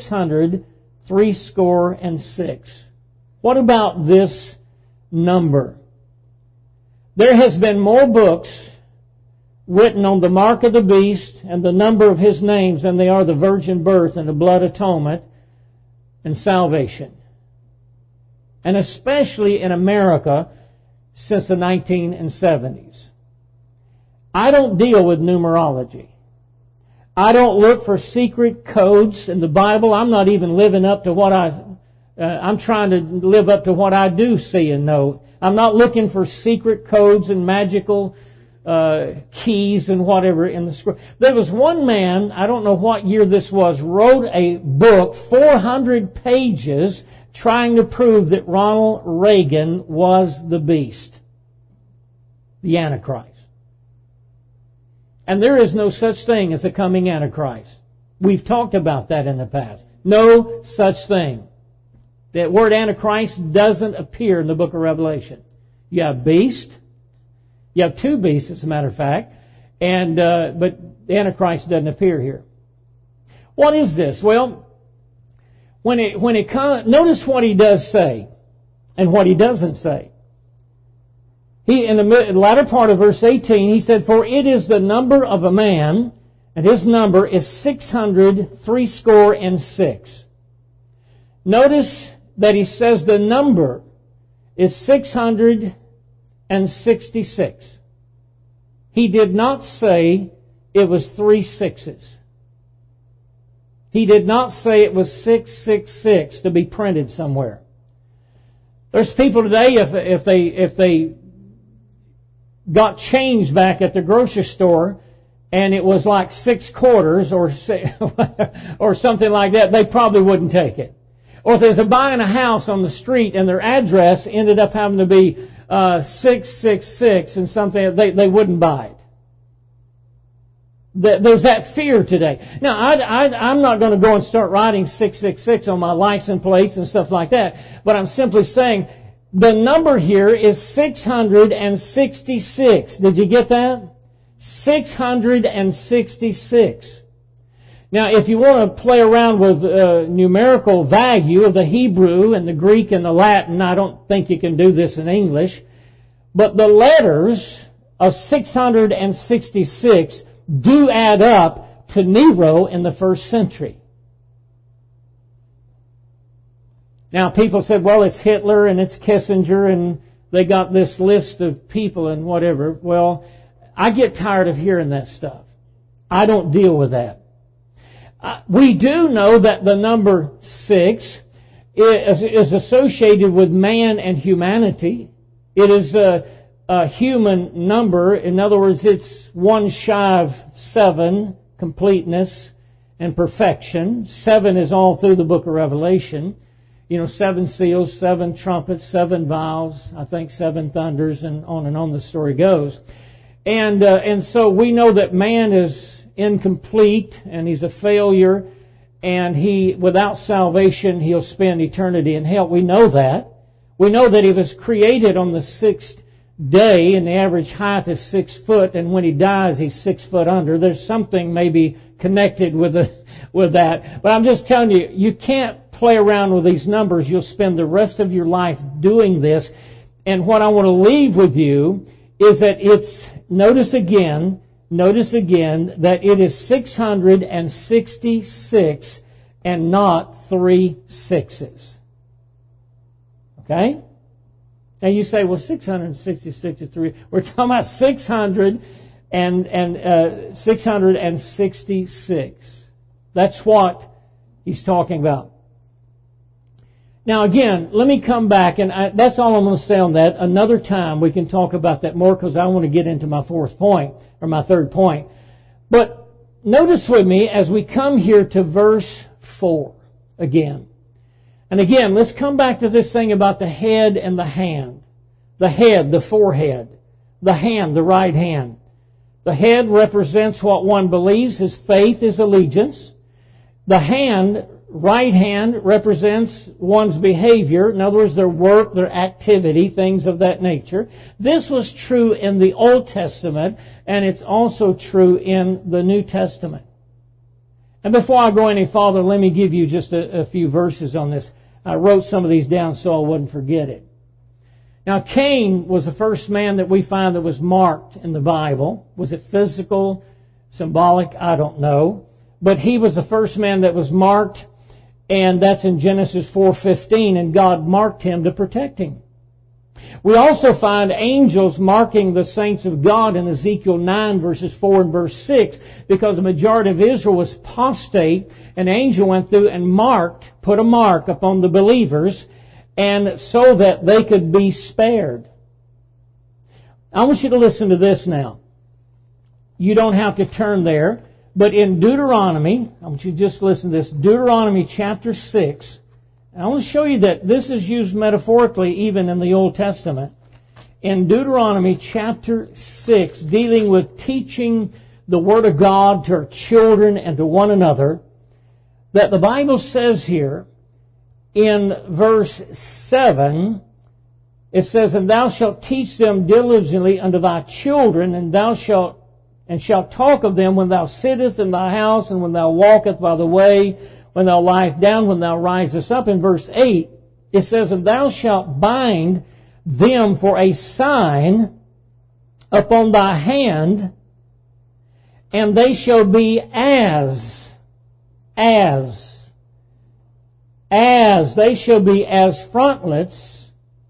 666. What about this number? There has been more books written on the mark of the beast and the number of his names, and they are the virgin birth and the blood atonement and salvation. And especially in America since the 1970s. I don't deal with numerology. I don't look for secret codes in the Bible. I'm not even living up to what I'm trying to live up to what I do see and know. I'm not looking for secret codes and magical keys and whatever in the script. There was one man, I don't know what year this was, wrote a book, 400 pages, trying to prove that Ronald Reagan was the beast, the Antichrist. And there is no such thing as a coming Antichrist. We've talked about that in the past. No such thing. That word Antichrist doesn't appear in the book of Revelation. You have beast. You have two beasts, as a matter of fact. But the Antichrist doesn't appear here. What is this? Well, notice what he does say and what he doesn't say. In the latter part of verse 18, he said, "For it is the number of a man, and his number is 666." Notice that he says the number is 666. He did not say it was 3 sixes. He did not say it was 666 to be printed somewhere. There's people today, if they got change back at the grocery store and it was like 6 quarters or something like that, they probably wouldn't take it. Or if there's buying a house on the street and their address ended up having to be 666 and something, they wouldn't buy it. There's that fear today. Now, I'm not going to go and start writing 666 on my license plates and stuff like that, but I'm simply saying the number here is 666. Did you get that? 666. Now, if you want to play around with numerical value of the Hebrew and the Greek and the Latin, I don't think you can do this in English, but the letters of 666 do add up to Nero in the first century. Now, people said, well, it's Hitler and it's Kissinger and they got this list of people and whatever. Well, I get tired of hearing that stuff. I don't deal with that. We do know that the number 6 is associated with man and humanity. It is a human number. In other words, it's one shy of 7, completeness and perfection. 7 is all through the book of Revelation. 7 seals, 7 trumpets, 7 vials, I think 7 thunders, and on the story goes. And so we know that man is incomplete and he's a failure, and without salvation he'll spend eternity in hell. We know that. We know that he was created on the 6th day, and the average height is 6 foot, and when he dies he's 6 foot under. There's something maybe connected with that. But I'm just telling you, you can't play around with these numbers. You'll spend the rest of your life doing this. And what I want to leave with you is that notice again that it is 666 and not 3 sixes. Okay? Now you say, well, 666 is 3. We're talking about 666. That's what he's talking about. Now again, let me come back, and that's all I'm going to say on that. Another time we can talk about that more, because I want to get into my third point. But notice with me as we come here to verse 4 again. And again, let's come back to this thing about the head and the hand. The head, the forehead. The hand, the right hand. The head represents what one believes, his faith, his allegiance. The hand, right hand, represents one's behavior. In other words, their work, their activity, things of that nature. This was true in the Old Testament, and it's also true in the New Testament. And before I go any farther, let me give you just a few verses on this. I wrote some of these down so I wouldn't forget it. Now, Cain was the first man that we find that was marked in the Bible. Was it physical, symbolic? I don't know. But he was the first man that was marked, and that's in Genesis 4:15, and God marked him to protect him. We also find angels marking the saints of God in Ezekiel 9, verses 4 and verse 6, because the majority of Israel was apostate. An angel went through and put a mark upon the believers, and so that they could be spared. I want you to listen to this now. You don't have to turn there, but in Deuteronomy, I want you to just listen to this, Deuteronomy chapter 6, and I want to show you that this is used metaphorically even in the Old Testament. In Deuteronomy chapter 6, dealing with teaching the Word of God to our children and to one another, that the Bible says here, in verse 7, it says, "And thou shalt teach them diligently unto thy children, and thou shalt talk of them when thou sittest in thy house, and when thou walkest by the way, when thou liest down, when thou risest up." In verse 8, it says, "And thou shalt bind them for a sign upon thy hand, and they shall be they shall be as frontlets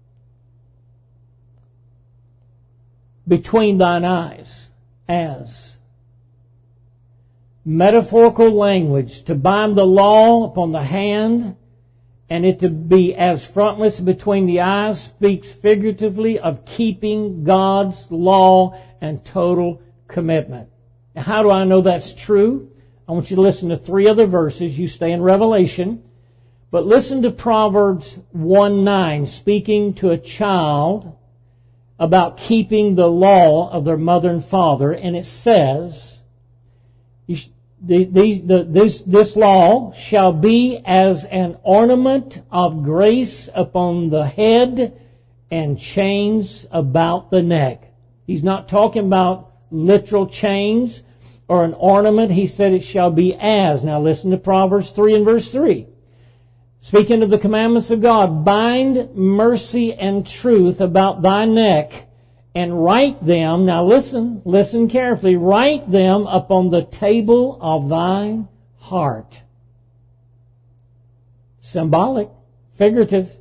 between thine eyes." As. Metaphorical language, to bind the law upon the hand and it to be as frontlets between the eyes, speaks figuratively of keeping God's law and total commitment. Now, how do I know that's true? I want you to listen to 3 other verses. You stay in Revelation. But listen to Proverbs 1:9, speaking to a child about keeping the law of their mother and father. And it says, this law shall be as an ornament of grace upon the head and chains about the neck. He's not talking about literal chains or an ornament. He said it shall be as. Now listen to Proverbs 3 and verse 3. Speaking of the commandments of God, "Bind mercy and truth about thy neck, and write them," now listen carefully, "write them upon the table of thine heart." Symbolic, figurative.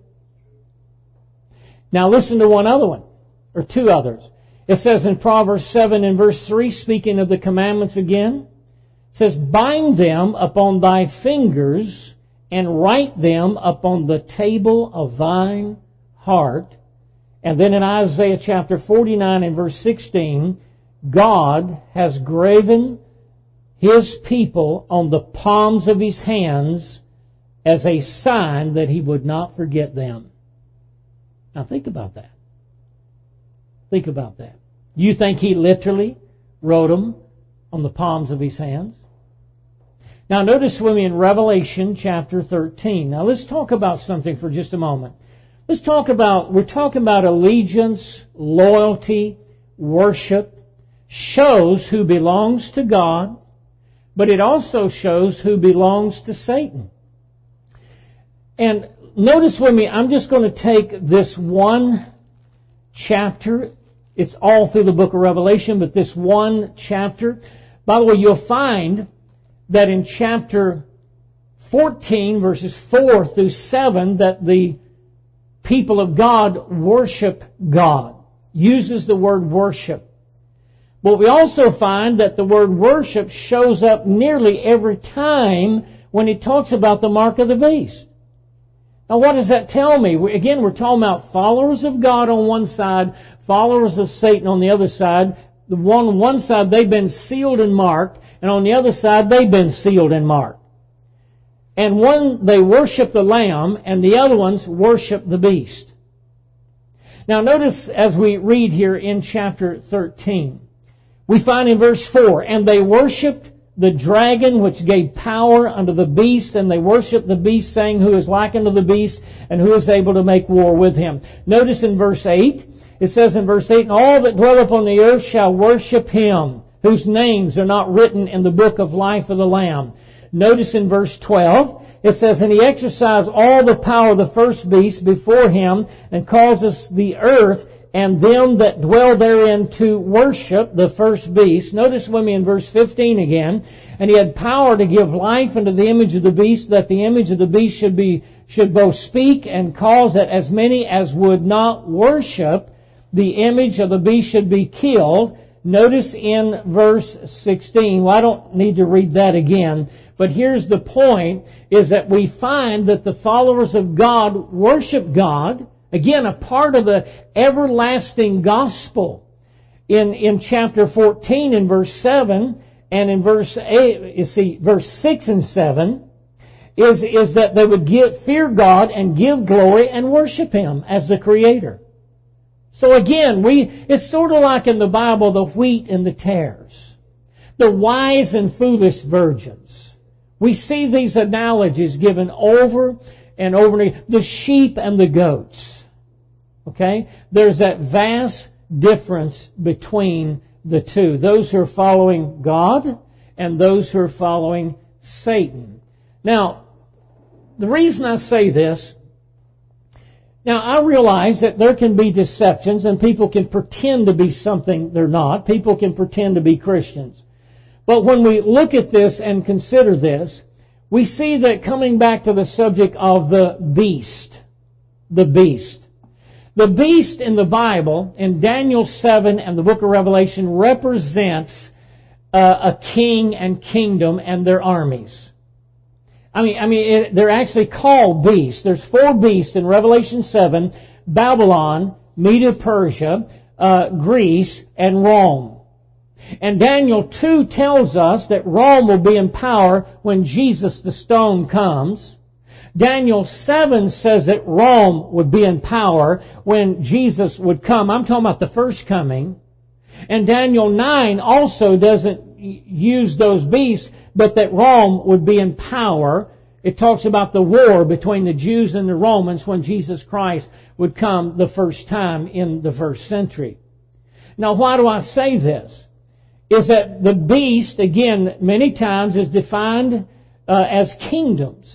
Now listen to one other one, or 2 others. It says in Proverbs 7 and verse 3, speaking of the commandments again, it says, "Bind them upon thy fingers, and write them upon the table of thine heart." And then in Isaiah chapter 49 and verse 16, God has graven His people on the palms of His hands as a sign that He would not forget them. Now think about that. Think about that. You think He literally wrote them on the palms of His hands? Now notice with me in Revelation chapter 13. Now let's talk about something for just a moment. We're talking about allegiance, loyalty, worship. Shows who belongs to God, but it also shows who belongs to Satan. And notice with me, I'm just going to take this one chapter. It's all through the book of Revelation, but this one chapter. By the way, you'll find that in chapter 14, verses 4 through 7, that the people of God worship God. Uses the word worship. But we also find that the word worship shows up nearly every time when he talks about the mark of the beast. Now what does that tell me? Again, we're talking about followers of God on one side, followers of Satan on the other side. On one side, they've been sealed and marked, and on the other side, they've been sealed and marked. And one, they worship the Lamb, and the other ones worship the beast. Now notice as we read here in chapter 13, we find in verse 4, "And they worshipped the dragon which gave power unto the beast, and they worshipped the beast, saying, Who is like unto the beast, and who is able to make war with him?" Notice in verse 8, it says in verse 8, "And all that dwell upon the earth shall worship him, whose names are not written in the book of life of the Lamb." Notice in verse 12, it says, "And he exercised all the power of the first beast before him, and causes the earth and them that dwell therein to worship the first beast." Notice with me in verse 15 again. "And he had power to give life unto the image of the beast, that the image of the beast should both speak, and cause that as many as would not worship the image of the beast should be killed." Notice in verse 16, well, I don't need to read that again, but here's the point, is that we find that the followers of God worship God. Again, a part of the everlasting gospel. In chapter 14, in verse 7, and in verse 8, you see, verse 6 and 7, is that they would fear God and give glory and worship Him as the Creator. So again, it's sort of like in the Bible, the wheat and the tares, the wise and foolish virgins. We see these analogies given over and over again. The sheep and the goats. Okay? There's that vast difference between the two. Those who are following God and those who are following Satan. Now, the reason I say this, now I realize that there can be deceptions and people can pretend to be something they're not. People can pretend to be Christians. But when we look at this and consider this, we see that coming back to the subject of the beast. The beast. The beast in the Bible, in Daniel 7 and the book of Revelation, represents a king and kingdom and their armies. They're actually called beasts. There's 4 beasts in Revelation 7, Babylon, Medo-Persia, Greece, and Rome. And Daniel 2 tells us that Rome will be in power when Jesus the stone comes. Daniel 7 says that Rome would be in power when Jesus would come. I'm talking about the first coming. And Daniel 9 also doesn't use those beasts, but that Rome would be in power. It talks about the war between the Jews and the Romans when Jesus Christ would come the first time in the first century. Now, why do I say this? Is that the beast, again, many times is defined as kingdoms.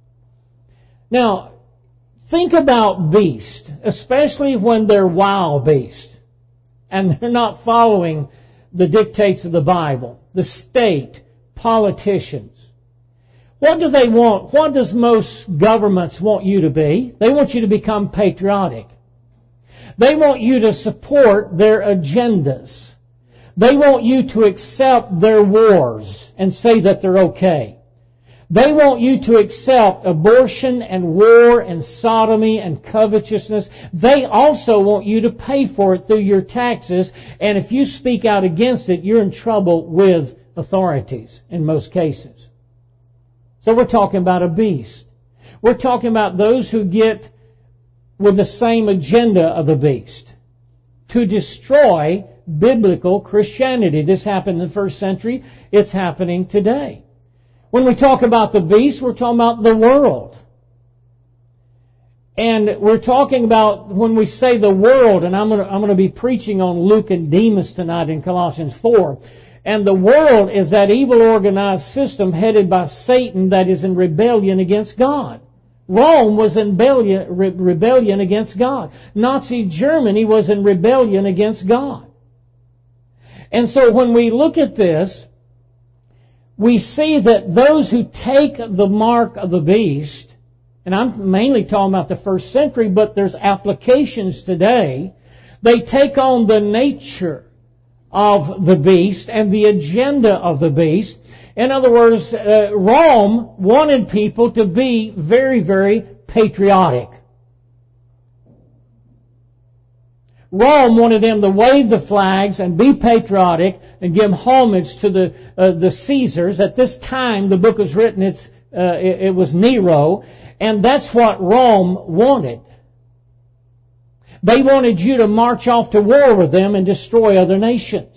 Now, think about beasts, especially when they're wild beasts and they're not following the dictates of the Bible, the state, politicians. What do they want? What does most governments want you to be? They want you to become patriotic. They want you to support their agendas. They want you to accept their wars and say that they're okay. They want you to accept abortion and war and sodomy and covetousness. They also want you to pay for it through your taxes. And if you speak out against it, you're in trouble with authorities in most cases. So we're talking about a beast. We're talking about those who get with the same agenda of the beast to destroy biblical Christianity. This happened in the first century. It's happening today. When we talk about the beast, we're talking about the world. And we're talking about, when we say the world, and I'm going to be preaching on Luke and Demas tonight in Colossians 4. And the world is that evil organized system headed by Satan that is in rebellion against God. Rome was in rebellion against God. Nazi Germany was in rebellion against God. And so when we look at this, we see that those who take the mark of the beast, and I'm mainly talking about the first century, but there's applications today, they take on the nature of the beast and the agenda of the beast. In other words, Rome wanted people to be very, very patriotic. Rome wanted them to wave the flags and be patriotic and give homage to the Caesars. At this time, the book was written, it was Nero, and that's what Rome wanted. They wanted you to march off to war with them and destroy other nations.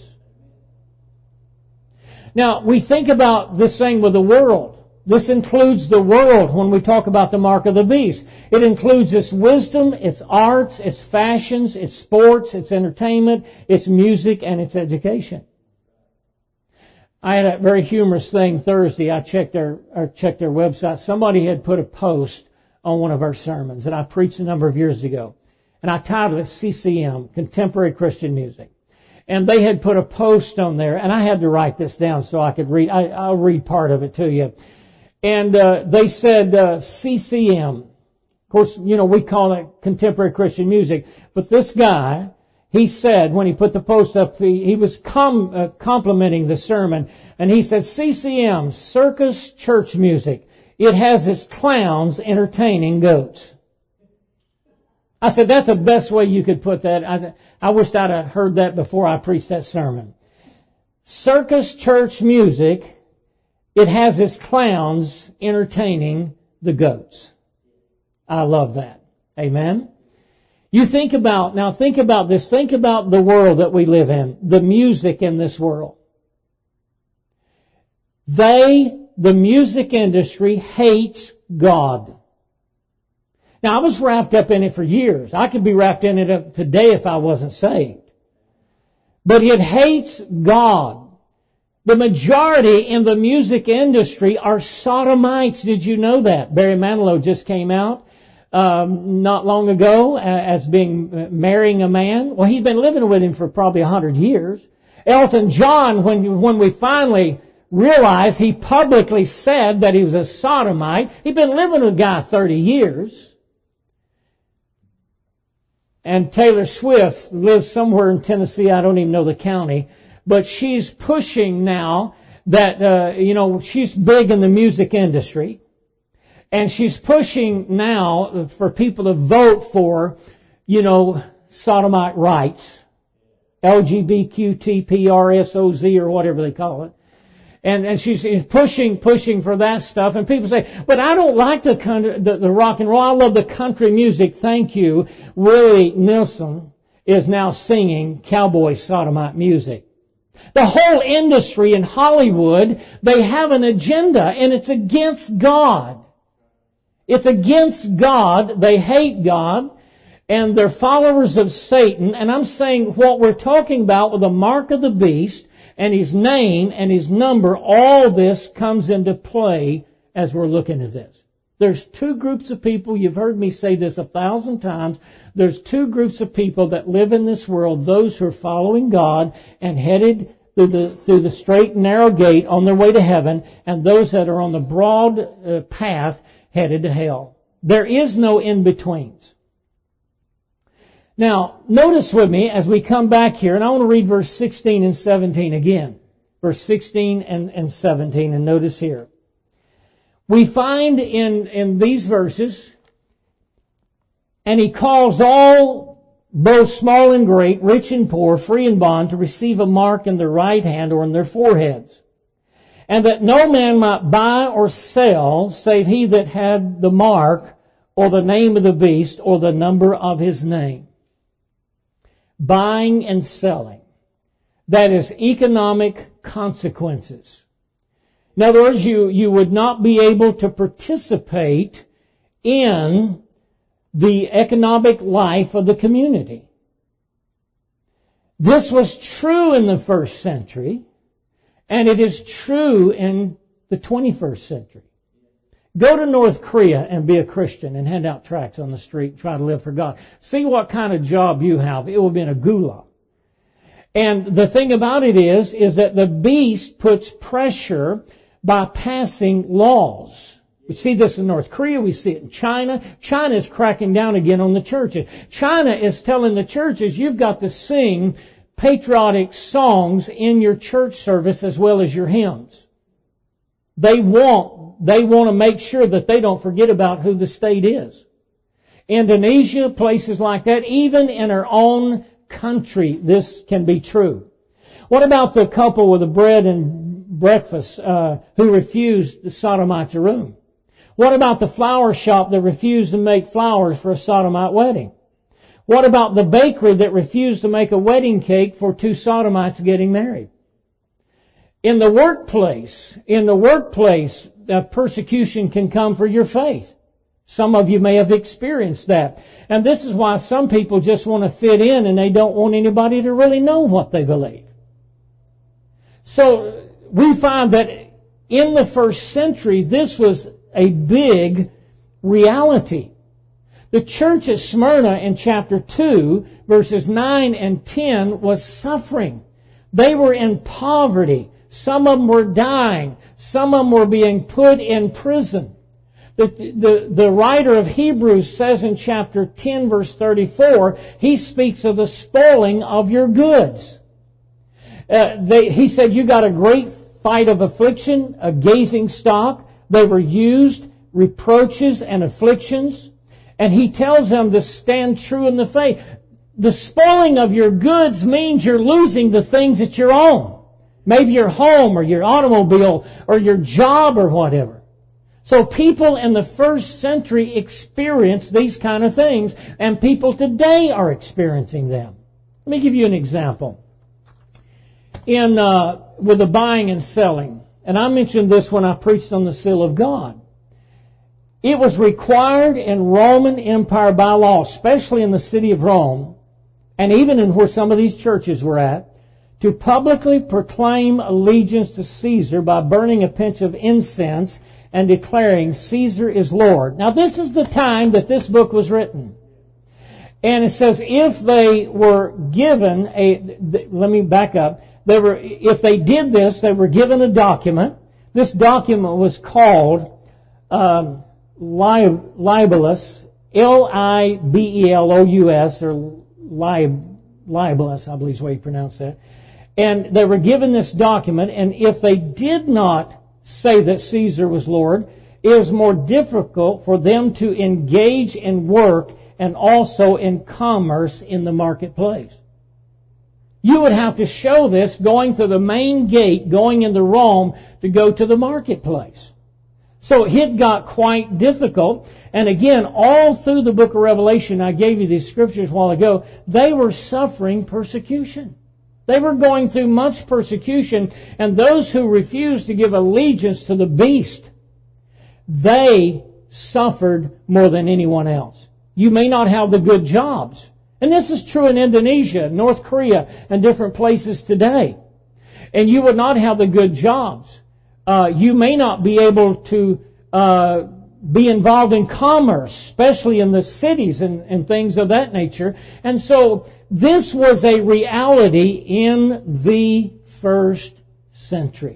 Now, we think about this thing with the world. This includes the world when we talk about the mark of the beast. It includes its wisdom, its arts, its fashions, its sports, its entertainment, its music, and its education. I had a very humorous thing Thursday. I checked their website. Somebody had put a post on one of our sermons that I preached a number of years ago. And I titled it CCM, Contemporary Christian Music. And they had put a post on there, and I had to write this down so I could read. I'll read part of it to you. And they said CCM. Of course, we call it contemporary Christian music. But this guy, he said, when he put the post up, he was complimenting the sermon, and he said, CCM, circus church music. It has its clowns entertaining goats. I said, that's the best way you could put that. I wished I'd have heard that before I preached that sermon. Circus church music, it has its clowns entertaining the goats. I love that. Amen? You think about this. Think about the world that we live in, the music in this world. The music industry hates God. Now, I was wrapped up in it for years. I could be wrapped in it today if I wasn't saved. But it hates God. The majority in the music industry are sodomites. Did you know that? Barry Manilow just came out not long ago as marrying a man. Well, he'd been living with him for probably 100 years. Elton John, when we finally realized, he publicly said that he was a sodomite. He'd been living with a guy 30 years. And Taylor Swift lives somewhere in Tennessee. I don't even know the county. But she's pushing now that, she's big in the music industry. And she's pushing now for people to vote for, sodomite rights. LGBTQTPRSOZ or whatever they call it. And she's pushing for that stuff. And people say, but I don't like the rock and roll. I love the country music. Thank you. Willie Nelson is now singing cowboy sodomite music. The whole industry in Hollywood, they have an agenda, and it's against God. It's against God. They hate God, and they're followers of Satan. And I'm saying what we're talking about with the mark of the beast, and his name and his number, all this comes into play as we're looking at this. There's two groups of people, you've heard me say this 1,000 times, there's two groups of people that live in this world, those who are following God and headed through the straight and narrow gate on their way to heaven, and those that are on the broad path headed to hell. There is no in-betweens. Now, notice with me as we come back here, and I want to read verse 16 and 17 again. Verse 16 and 17, and notice here. We find in these verses, and he calls all, both small and great, rich and poor, free and bond, to receive a mark in their right hand or in their foreheads. And that no man might buy or sell, save he that had the mark, or the name of the beast, or the number of his name. Buying and selling. That is economic consequences. In other words, you would not be able to participate in the economic life of the community. This was true in the first century, and it is true in the 21st century. Go to North Korea and be a Christian and hand out tracts on the street and try to live for God. See what kind of job you have. It will be in a gulag. And the thing about it is that the beast puts pressure by passing laws. We see this in North Korea. We see it in China. China is cracking down again on the churches. China is telling the churches, you've got to sing patriotic songs in your church service as well as your hymns. They want to make sure that they don't forget about who the state is. Indonesia, places like that, even in our own country, this can be true. What about the couple with the bread and breakfast who refused the sodomites a room? What about the flower shop that refused to make flowers for a sodomite wedding? What about the bakery that refused to make a wedding cake for two sodomites getting married? In the workplace, persecution can come for your faith. Some of you may have experienced that. And this is why some people just want to fit in and they don't want anybody to really know what they believe. So we find that in the first century, this was a big reality. The church at Smyrna in chapter 2, verses 9 and 10, was suffering. They were in poverty. Some of them were dying. Some of them were being put in prison. The writer of Hebrews says in chapter 10, verse 34, he speaks of the spoiling of your goods. He said, you got a great fight of affliction, a gazing stock. They were used, reproaches and afflictions. And he tells them to stand true in the faith. The spoiling of your goods means you're losing the things that you own. Maybe your home or your automobile or your job or whatever. So people in the first century experienced these kind of things, and people today are experiencing them. Let me give you an example. With the buying and selling, and I mentioned this when I preached on the seal of God. It was required in Roman Empire by law, especially in the city of Rome, and even in where some of these churches were at, to publicly proclaim allegiance to Caesar by burning a pinch of incense and declaring Caesar is Lord. Now this is the time that this book was written. And it says if they were given let me back up. If they did this, they were given a document. This document was called libellus, Libelous, or libellus, I believe is the way you pronounce that. And they were given this document, and if they did not say that Caesar was Lord, it was more difficult for them to engage in work and also in commerce in the marketplace. You would have to show this going through the main gate, going into Rome to go to the marketplace. So it got quite difficult. And again, all through the book of Revelation, I gave you these scriptures a while ago, they were suffering persecution. They were going through much persecution, and those who refused to give allegiance to the beast, they suffered more than anyone else. You may not have the good jobs. And this is true in Indonesia, North Korea, and different places today. And you would not have the good jobs. You may not be able to be involved in commerce, especially in the cities and things of that nature. And so this was a reality in the first century.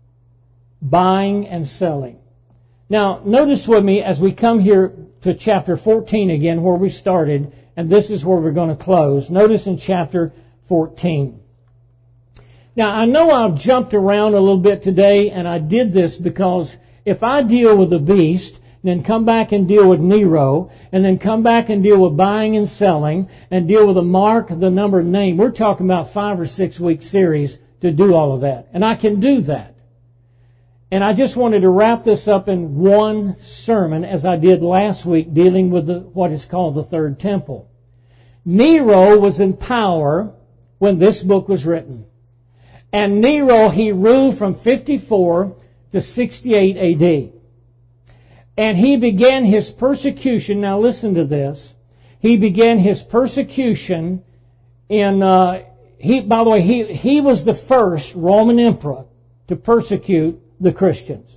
Buying and selling. Now, notice with me as we come here to chapter 14 again, where we started, and this is where we're going to close. Notice in chapter 14. Now, I know I've jumped around a little bit today, and I did this because if I deal with the beast, then come back and deal with Nero, and then come back and deal with buying and selling, and deal with the mark, the number, and name, we're talking about 5 or 6 week series to do all of that. And I can do that. And I just wanted to wrap this up in one sermon, as I did last week, dealing with what is called the Third Temple. Nero was in power when this book was written. And Nero, he ruled from 54 to 68 AD. And he began his persecution. Now listen to this. He began his persecution in, by the way, he was the first Roman emperor to persecute the Christians.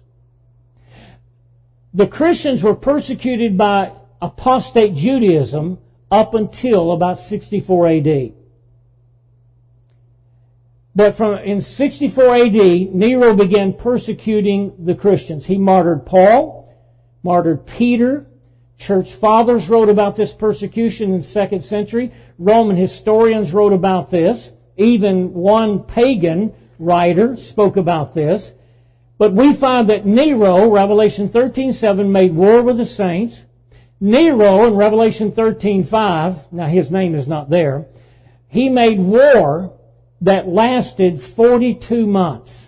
The Christians were persecuted by apostate Judaism up until about 64 AD. But in 64 AD, Nero began persecuting the Christians. He martyred Paul, martyred Peter. Church fathers wrote about this persecution in the 2nd century. Roman historians wrote about this. Even one pagan writer spoke about this. But we find that Nero, Revelation 13:7, made war with the saints. Nero, in Revelation 13:5, now his name is not there, he made war that lasted 42 months.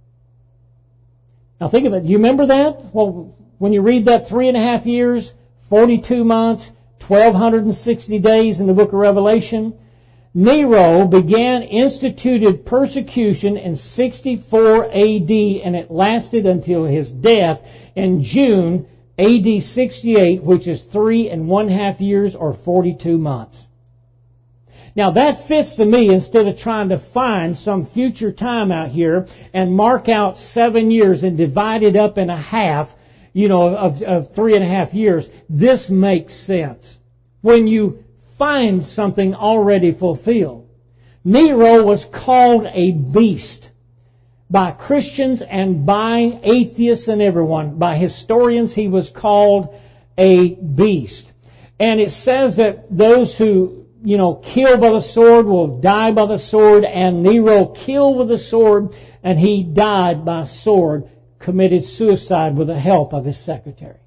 Now think of it. Do you remember that? Well, when you read that 3.5 years, 42 months, 1,260 days in the book of Revelation, Nero instituted persecution in 64 AD, and it lasted until his death in June AD 68, which is 3.5 years or 42 months. Now that fits to me instead of trying to find some future time out here and mark out 7 years and divide it up in a half, of 3.5 years. This makes sense. When you find something already fulfilled. Nero was called a beast by Christians and by atheists and everyone. By historians, he was called a beast. And it says that those who killed by the sword will die by the sword, and Nero killed with the sword, and he died by sword, committed suicide with the help of his secretary.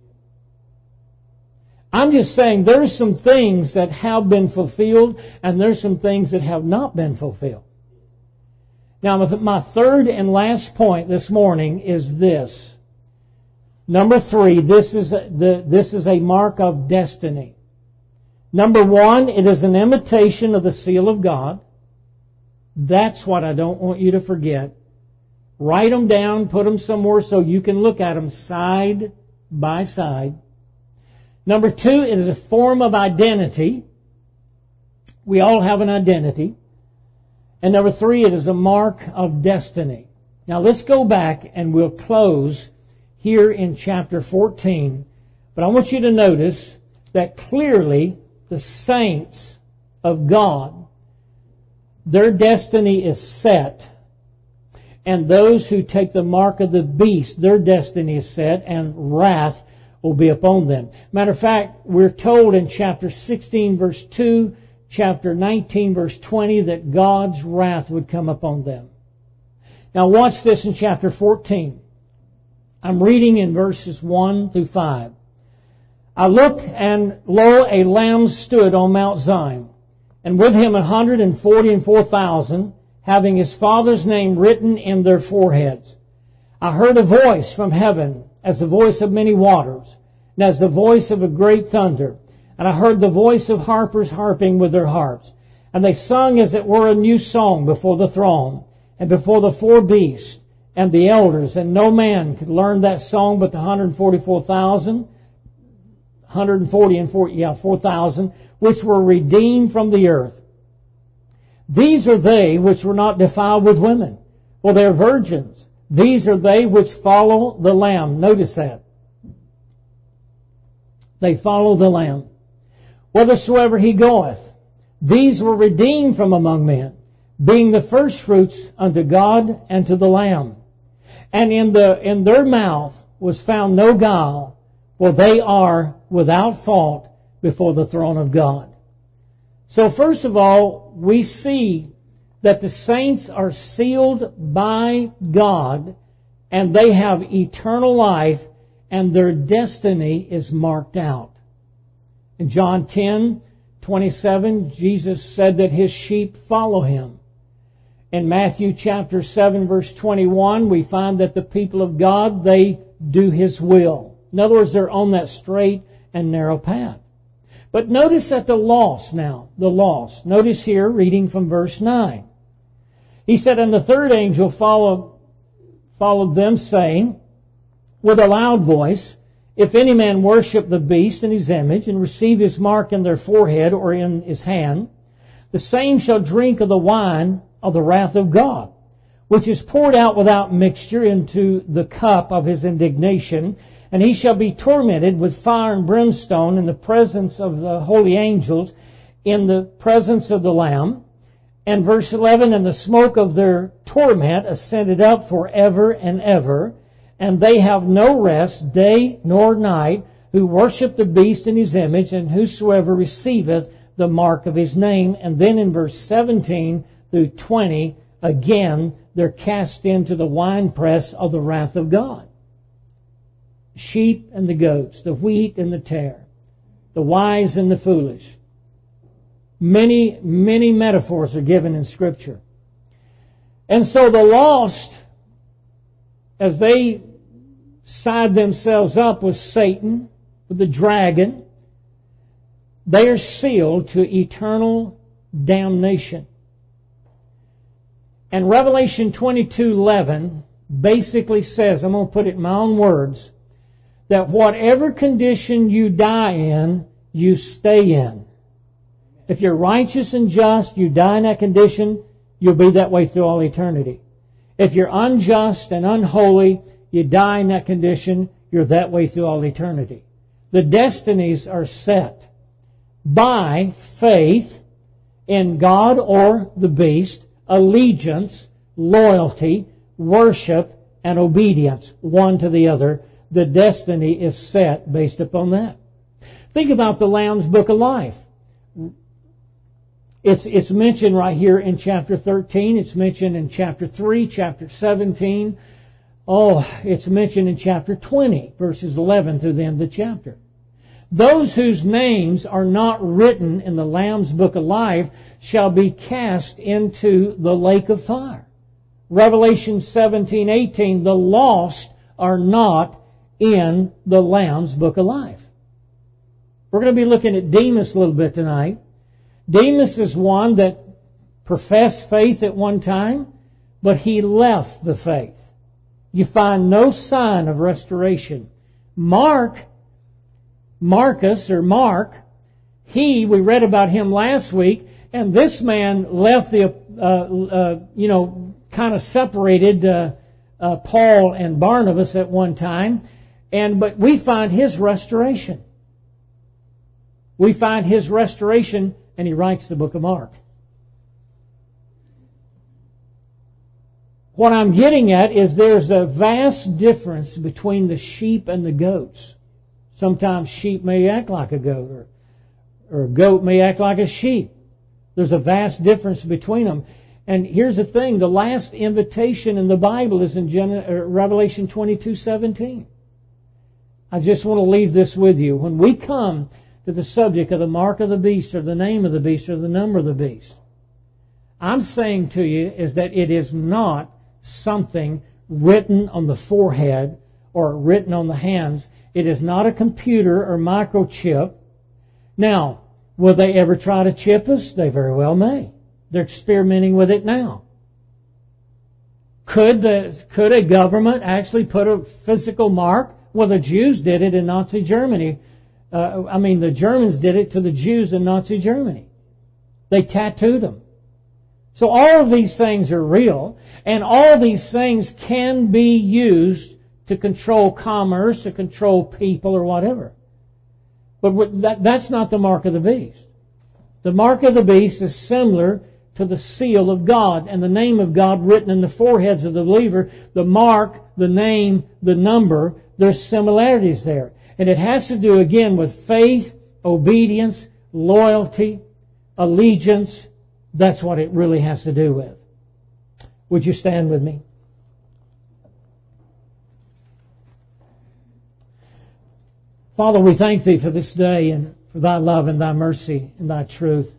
I'm just saying there's some things that have been fulfilled, and there's some things that have not been fulfilled. Now, my third and last point this morning is this. Number 3, this is a mark of destiny. Number 1, it is an imitation of the seal of God. That's what I don't want you to forget. Write them down, put them somewhere so you can look at them side by side. Number 2, it is a form of identity. We all have an identity. And number 3, it is a mark of destiny. Now let's go back and we'll close here in chapter 14. But I want you to notice that clearly the saints of God, their destiny is set. And those who take the mark of the beast, their destiny is set, and wrath will be upon them. Matter of fact, we're told in chapter 16, verse 2, chapter 19, verse 20, that God's wrath would come upon them. Now watch this in chapter 14. I'm reading in verses 1 through 5. I looked, and lo, a Lamb stood on Mount Zion, and with him 144,000, having his Father's name written in their foreheads. I heard a voice from heaven, as the voice of many waters, and as the voice of a great thunder. And I heard the voice of harpers harping with their harps. And they sung as it were a new song before the throne, and before the 4 beasts, and the elders. And no man could learn that song but the 4,000, which were redeemed from the earth. These are they which were not defiled with women, for they are virgins. These are they which follow the Lamb. Notice that. They follow the Lamb. Whithersoever he goeth. These were redeemed from among men, being the firstfruits unto God and to the Lamb. And in their mouth was found no guile, for they are without fault before the throne of God. So first of all, we see that the saints are sealed by God, and they have eternal life, and their destiny is marked out. In John 10:27, Jesus said that his sheep follow him. In Matthew chapter 7, verse 21, we find that the people of God, they do his will. In other words, they're on that straight and narrow path. But notice that the lost now, the lost. Notice here, reading from verse 9. He said, and the third angel followed them, saying, with a loud voice, if any man worship the beast in his image, and receive his mark in their forehead or in his hand, the same shall drink of the wine of the wrath of God, which is poured out without mixture into the cup of his indignation, and he shall be tormented with fire and brimstone in the presence of the holy angels, in the presence of the Lamb. And verse 11, and the smoke of their torment ascended up forever and ever, and they have no rest day nor night, who worship the beast in his image, and whosoever receiveth the mark of his name. And then in verse 17 through 20, again, they're cast into the winepress of the wrath of God. Sheep and the goats, the wheat and the tare, the wise and the foolish. Many, many metaphors are given in Scripture. And so the lost, as they side themselves up with Satan, with the dragon, they are sealed to eternal damnation. And Revelation 22:11 basically says, I'm going to put it in my own words, that whatever condition you die in, you stay in. If you're righteous and just, you die in that condition, you'll be that way through all eternity. If you're unjust and unholy, you die in that condition, you're that way through all eternity. The destinies are set by faith in God or the beast, allegiance, loyalty, worship, and obedience, one to the other. The destiny is set based upon that. Think about the Lamb's Book of Life. It's mentioned right here in chapter 13. It's mentioned in chapter 3, chapter 17. It's mentioned in chapter 20, verses 11 through the end of the chapter. Those whose names are not written in the Lamb's Book of Life shall be cast into the lake of fire. Revelation 17:18, the lost are not in the Lamb's Book of Life. We're going to be looking at Demas a little bit tonight. Demas is one that professed faith at one time, but he left the faith. You find no sign of restoration. Mark, we read about him last week, and this man left the, kind of separated Paul and Barnabas at one time, but we find his restoration. We find his restoration, and he writes the book of Mark. What I'm getting at is there's a vast difference between the sheep and the goats. Sometimes sheep may act like a goat, or a goat may act like a sheep. There's a vast difference between them. And here's the thing, the last invitation in the Bible is in Revelation 22:17. I just want to leave this with you. When we come to the subject of the mark of the beast, or the name of the beast, or the number of the beast, I'm saying to you is that it is not something written on the forehead or written on the hands. It is not a computer or microchip. Now, will they ever try to chip us? They very well may. They're experimenting with it now. Could a government actually put a physical mark? Well, the Jews did it in Nazi Germany. The Germans did it to the Jews in Nazi Germany. They tattooed them. So all of these things are real, and all of these things can be used to control commerce, to control people, or whatever. But that's not the mark of the beast. The mark of the beast is similar to the seal of God and the name of God written in the foreheads of the believer. The mark, the name, the number, there's similarities there. And it has to do, again, with faith, obedience, loyalty, allegiance. That's what it really has to do with. Would you stand with me? Father, we thank Thee for this day and for Thy love and Thy mercy and Thy truth.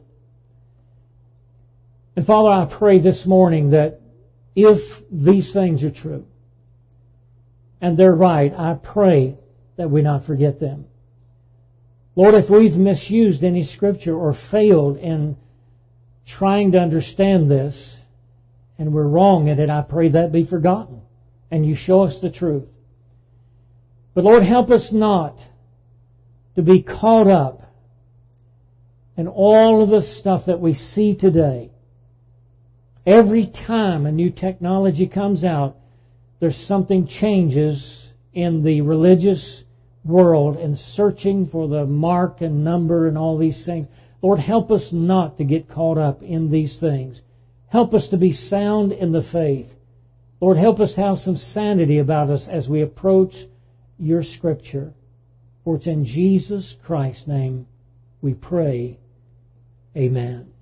And Father, I pray this morning that if these things are true and they're right, I pray that we not forget them. Lord, if we've misused any scripture or failed in trying to understand this and we're wrong in it, I pray that be forgotten and You show us the truth. But Lord, help us not to be caught up in all of the stuff that we see today. Every time a new technology comes out, there's something changes in the religious world and searching for the mark and number and all these things. Lord, help us not to get caught up in these things. Help us to be sound in the faith. Lord, help us to have some sanity about us as we approach Your Scripture. For it's in Jesus Christ's name we pray. Amen.